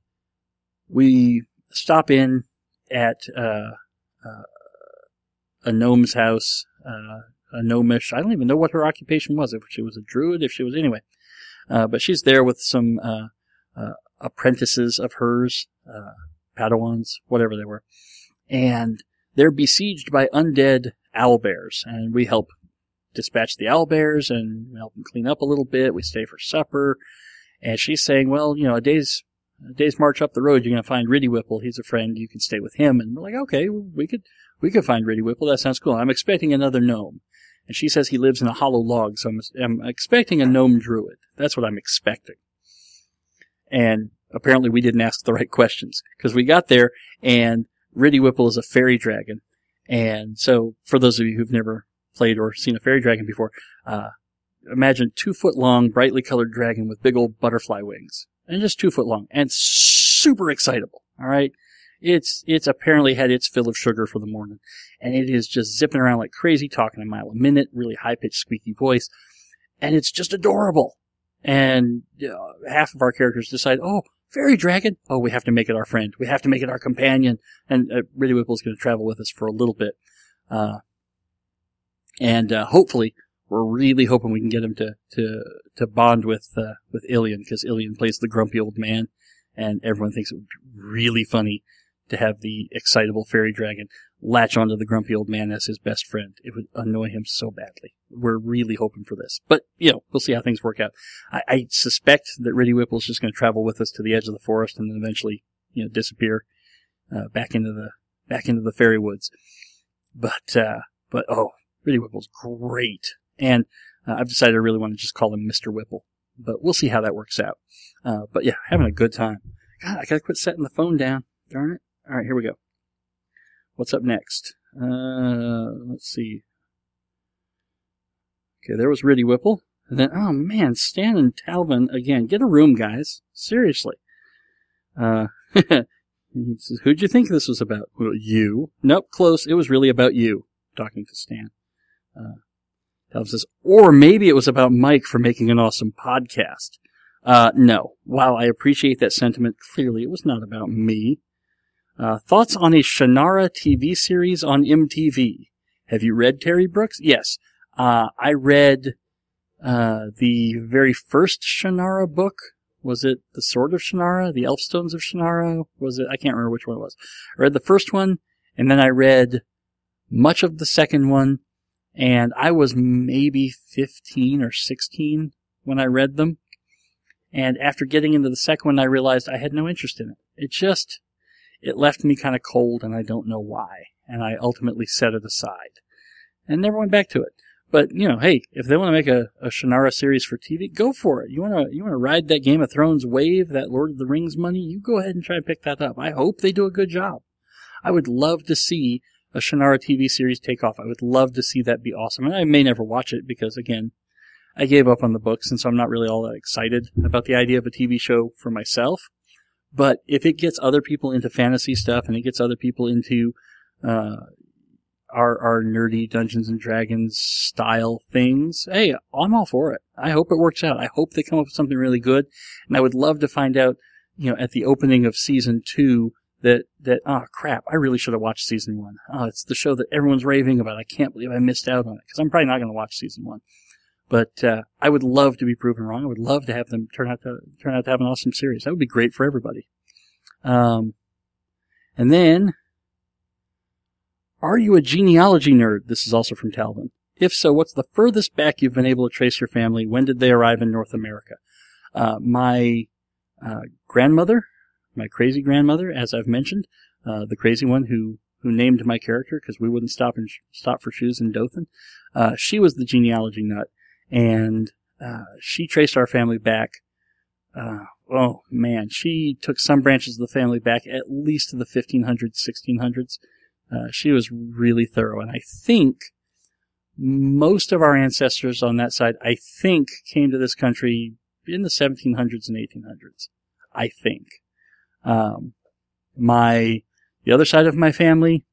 we stop in at, uh, uh, a gnome's house, uh, a gnomish. I don't even know what her occupation was, if she was a druid, if she was, anyway. Uh, but she's there with some, uh, uh, apprentices of hers, uh, Padawans, whatever they were. And they're besieged by undead owlbears, and we help dispatch the owlbears, and we help them clean up a little bit. We stay for supper. And she's saying, well, you know, a day's, a day's march up the road, you're going to find Riddy Whipple. He's a friend. You can stay with him. And we're like, okay, we could, we could find Riddy Whipple. That sounds cool. I'm expecting another gnome. And she says he lives in a hollow log, so I'm, I'm expecting a gnome druid. That's what I'm expecting. And apparently we didn't ask the right questions, because we got there, and Riddy Whipple is a fairy dragon. And so, for those of you who've never played or seen a fairy dragon before, uh, imagine two foot long, brightly colored dragon with big old butterfly wings. And just two foot long. And super excitable. Alright? It's, it's apparently had its fill of sugar for the morning. And it is just zipping around like crazy, talking a mile a minute, really high-pitched, squeaky voice. And it's just adorable. And uh, half of our characters decide, oh, fairy dragon. Oh, we have to make it our friend. We have to make it our companion. And uh, Riddy Whipple's going to travel with us for a little bit. Uh, and uh, hopefully, we're really hoping we can get him to to to bond with uh, with Ilian, because Ilian plays the grumpy old man, and everyone thinks it would be really funny to have the excitable fairy dragon latch onto the grumpy old man as his best friend. It would annoy him so badly. We're really hoping for this. But, you know, we'll see how things work out. I, I suspect that Riddy Whipple is just going to travel with us to the edge of the forest and then eventually, you know, disappear uh, back into the back into the fairy woods. But, uh, but oh, Riddy Whipple's great. And uh, I've decided I really want to just call him Mister Whipple. But we'll see how that works out. Uh, but yeah, having a good time. God, I gotta quit setting the phone down. Darn it. All right, here we go. What's up next? Uh, let's see. Okay, there was Riddy Whipple. And then, oh man, Stan and Talvin again. Get a room, guys. Seriously. Uh, he says, who'd you think this was about? Well, you. Nope, close. It was really about you. Talking to Stan. Uh, Talvin says, or maybe it was about Mike for making an awesome podcast. Uh, no. While I appreciate that sentiment, clearly it was not about me. Uh, thoughts on a Shannara T V series on M T V? Have you read Terry Brooks? Yes. Uh, I read, uh, the very first Shannara book. Was it The Sword of Shannara? The Elfstones of Shannara? Was it? I can't remember which one it was. I read the first one, and then I read much of the second one, and I was maybe fifteen or sixteen when I read them. And after getting into the second one, I realized I had no interest in it. It just, it left me kind of cold, and I don't know why. And I ultimately set it aside. And never went back to it. But, you know, hey, if they want to make a, a Shannara series for T V, go for it. You want to you want to ride that Game of Thrones wave, that Lord of the Rings money, you go ahead and try and pick that up. I hope they do a good job. I would love to see a Shannara T V series take off. I would love to see that be awesome. And I may never watch it because, again, I gave up on the books, and so I'm not really all that excited about the idea of a T V show for myself. But if it gets other people into fantasy stuff, and it gets other people into uh our, our nerdy Dungeons and Dragons style things, hey, I'm all for it. I hope it works out. I hope they come up with something really good. And I would love to find out, you know, at the opening of season two that, that, oh crap, I really should have watched season one. Oh, it's the show that everyone's raving about. I can't believe I missed out on it. Cause I'm probably not going to watch season one. But, uh, I would love to be proven wrong. I would love to have them turn out to, turn out to have an awesome series. That would be great for everybody. Um, and then, are you a genealogy nerd? This is also from Talvin. If so, what's the furthest back you've been able to trace your family? When did they arrive in North America? Uh, my, uh, grandmother, my crazy grandmother, as I've mentioned, uh, the crazy one who, who named my character because we wouldn't stop and sh- stop for shoes in Dothan. Uh, she was the genealogy nut, and, uh, she traced our family back, uh, oh man, she took some branches of the family back at least to the fifteen hundreds, sixteen hundreds. Uh, she was really thorough, and I think most of our ancestors on that side, I think, came to this country in the seventeen hundreds and eighteen hundreds. I think. Um, my, the other side of my family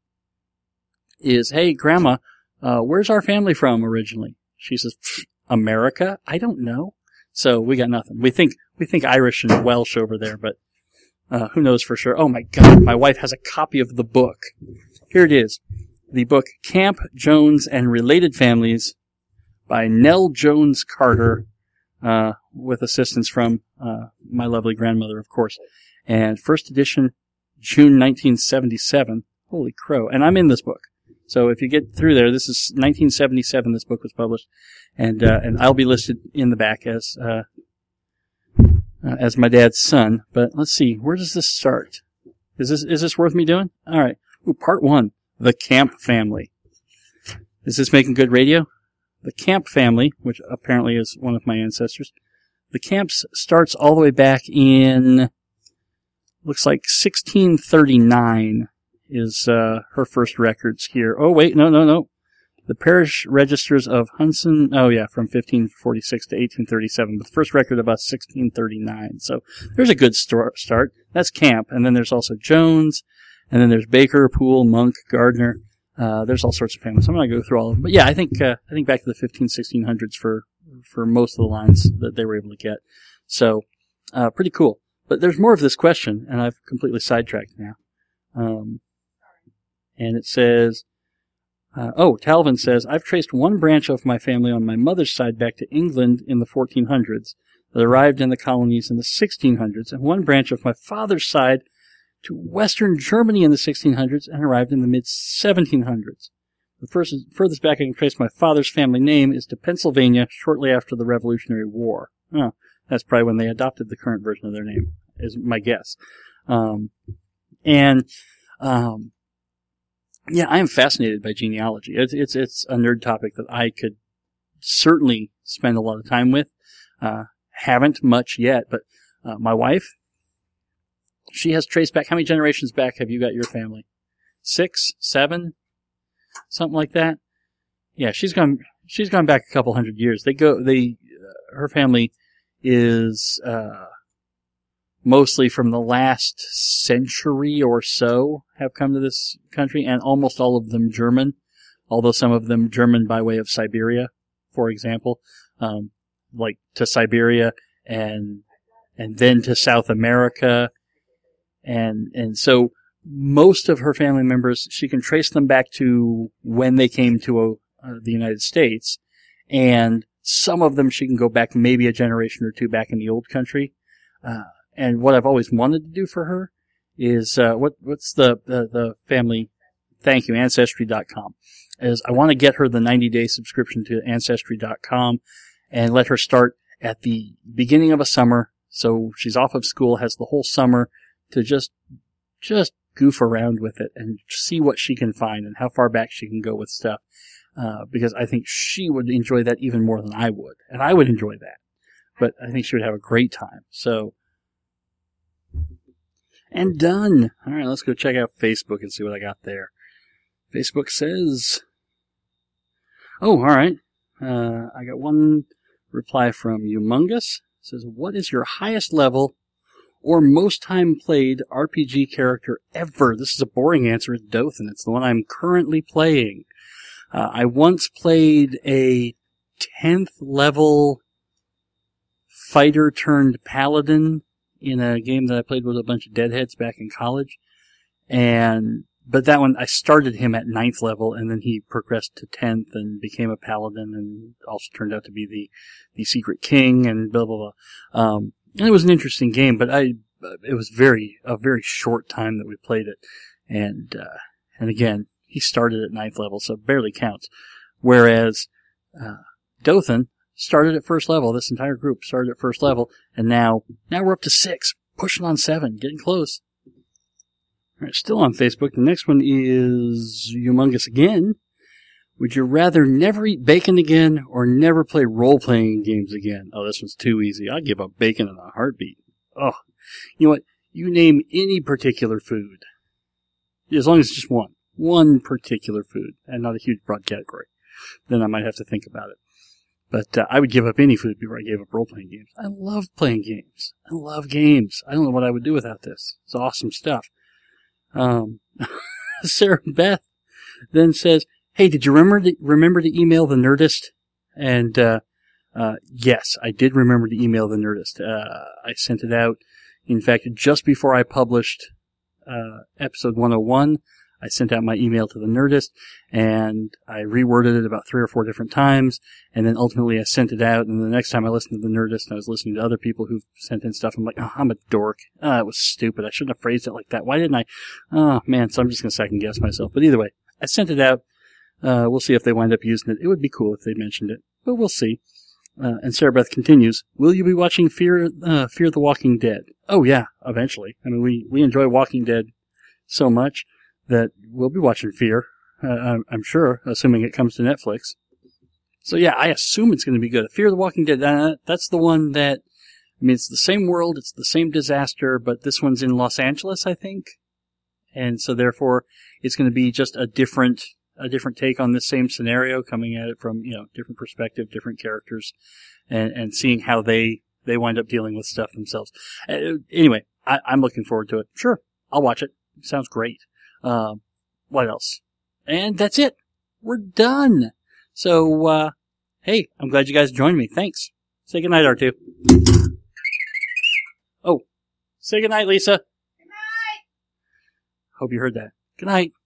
is, hey, Grandma, uh, where's our family from originally? She says, America? I don't know. So we got nothing. We think, we think Irish and Welsh over there, but, uh, who knows for sure. Oh my God, my wife has a copy of the book. Here it is. The book Camp, Jones, and Related Families by Nell Jones Carter, uh, with assistance from, uh, my lovely grandmother, of course. And first edition, June nineteen seventy-seven. Holy crow. And I'm in this book. So if you get through there, this is nineteen seventy-seven this book was published. And, uh, and I'll be listed in the back as, uh, uh, as my dad's son. But let's see, where does this start? Is this, is this worth me doing? Alright. Ooh, part one. The Camp Family. Is this making good radio? The Camp Family, which apparently is one of my ancestors. The Camps starts all the way back in, looks like sixteen thirty-nine is, uh, her first records here. Oh wait, no, no, no. The parish registers of Hunson, oh yeah, from fifteen forty-six to eighteen thirty-seven, but the first record about sixteen thirty-nine. So there's a good start. That's Camp. And then there's also Jones, and then there's Baker, Poole, Monk, Gardner. Uh, there's all sorts of families. I'm not going to go through all of them. But yeah, I think, uh, I think back to the fifteen, sixteen hundreds for, for most of the lines that they were able to get. So, uh, pretty cool. But there's more of this question, and I've completely sidetracked now. Um, and it says, uh, oh, Talvin says, I've traced one branch of my family on my mother's side back to England in the fourteen hundreds that arrived in the colonies in the sixteen hundreds, and one branch of my father's side to Western Germany in the sixteen hundreds and arrived in the mid seventeen hundreds. The first, furthest back I can trace my father's family name is to Pennsylvania shortly after the Revolutionary War. Oh, that's probably when they adopted the current version of their name, is my guess. Um, and, um, yeah, I am fascinated by genealogy. It's, it's, it's a nerd topic that I could certainly spend a lot of time with. Uh, haven't much yet, but, uh, my wife, she has traced back. How many generations back have you got your family? Six? Seven? Something like that? Yeah, she's gone, she's gone back a couple hundred years. They go, they, uh, her family is, uh, mostly from the last century or so have come to this country, and almost all of them German, although some of them German by way of Siberia, for example, um, like to Siberia and, and then to South America. And, and so most of her family members, she can trace them back to when they came to uh, the United States. And some of them she can go back maybe a generation or two back in the old country. Uh, and what I've always wanted to do for her is, uh, what, what's the, the, the family, thank you, Ancestry dot com, is I want to get her the ninety day subscription to Ancestry dot com and let her start at the beginning of a summer. So she's off of school, has the whole summer to just, just goof around with it and see what she can find and how far back she can go with stuff. Uh, because I think she would enjoy that even more than I would. And I would enjoy that. But I think she would have a great time. So, and done. Alright, let's go check out Facebook and see what I got there. Facebook says, oh, alright. Uh, I got one reply from Humongous. It says, what is your highest level or most time played R P G character ever. This is a boring answer. It's Dothan. It's the one I'm currently playing. Uh, I once played a tenth level fighter turned paladin in a game that I played with a bunch of deadheads back in college. And, but that one, I started him at ninth level, and then he progressed to tenth and became a paladin, and also turned out to be the, the secret king, and blah, blah, blah. Um, and it was an interesting game, but I, it was very, a very short time that we played it. And, uh, and again, he started at ninth level, so it barely counts. Whereas, uh, Dothan started at first level. This entire group started at first level, and now, now we're up to six, pushing on seven, getting close. All right, still on Facebook. The next one is humongous again. Would you rather never eat bacon again or never play role-playing games again? Oh, this one's too easy. I'd give up bacon in a heartbeat. Oh, you know what? You name any particular food, as long as it's just one. One particular food, and not a huge broad category. Then I might have to think about it. But uh, I would give up any food before I gave up role-playing games. I love playing games. I love games. I don't know what I would do without this. It's awesome stuff. Um, Sarah Beth then says, hey, did you remember to, remember to email the Nerdist? And uh, uh, yes, I did remember to email the Nerdist. Uh, I sent it out. In fact, just before I published uh, episode one oh one, I sent out my email to the Nerdist, and I reworded it about three or four different times, and then ultimately I sent it out, and the next time I listened to the Nerdist, and I was listening to other people who've sent in stuff, I'm like, oh, I'm a dork. Ah, it was stupid. I shouldn't have phrased it like that. Why didn't I? Oh, man, so I'm just going to second guess myself. But either way, I sent it out. Uh, we'll see if they wind up using it. It would be cool if they mentioned it, but we'll see. Uh, and Sarah Beth continues, will you be watching Fear, uh, Fear the Walking Dead? Oh, yeah, eventually. I mean, we, we enjoy Walking Dead so much that we'll be watching Fear, uh, I'm, I'm sure, assuming it comes to Netflix. So yeah, I assume it's going to be good. Fear the Walking Dead, uh, that's the one that, I mean, it's the same world, it's the same disaster, but this one's in Los Angeles, I think. And so therefore, it's going to be just a different, a different take on this same scenario, coming at it from, you know, different perspective, different characters, and, and seeing how they, they wind up dealing with stuff themselves. Uh, anyway, I, I'm looking forward to it. Sure, I'll watch it. It sounds great. Uh, what else? And that's it. We're done. So, uh, hey, I'm glad you guys joined me. Thanks. Say goodnight, R two. Oh, say goodnight, Lisa. Good night. Hope you heard that. Good night.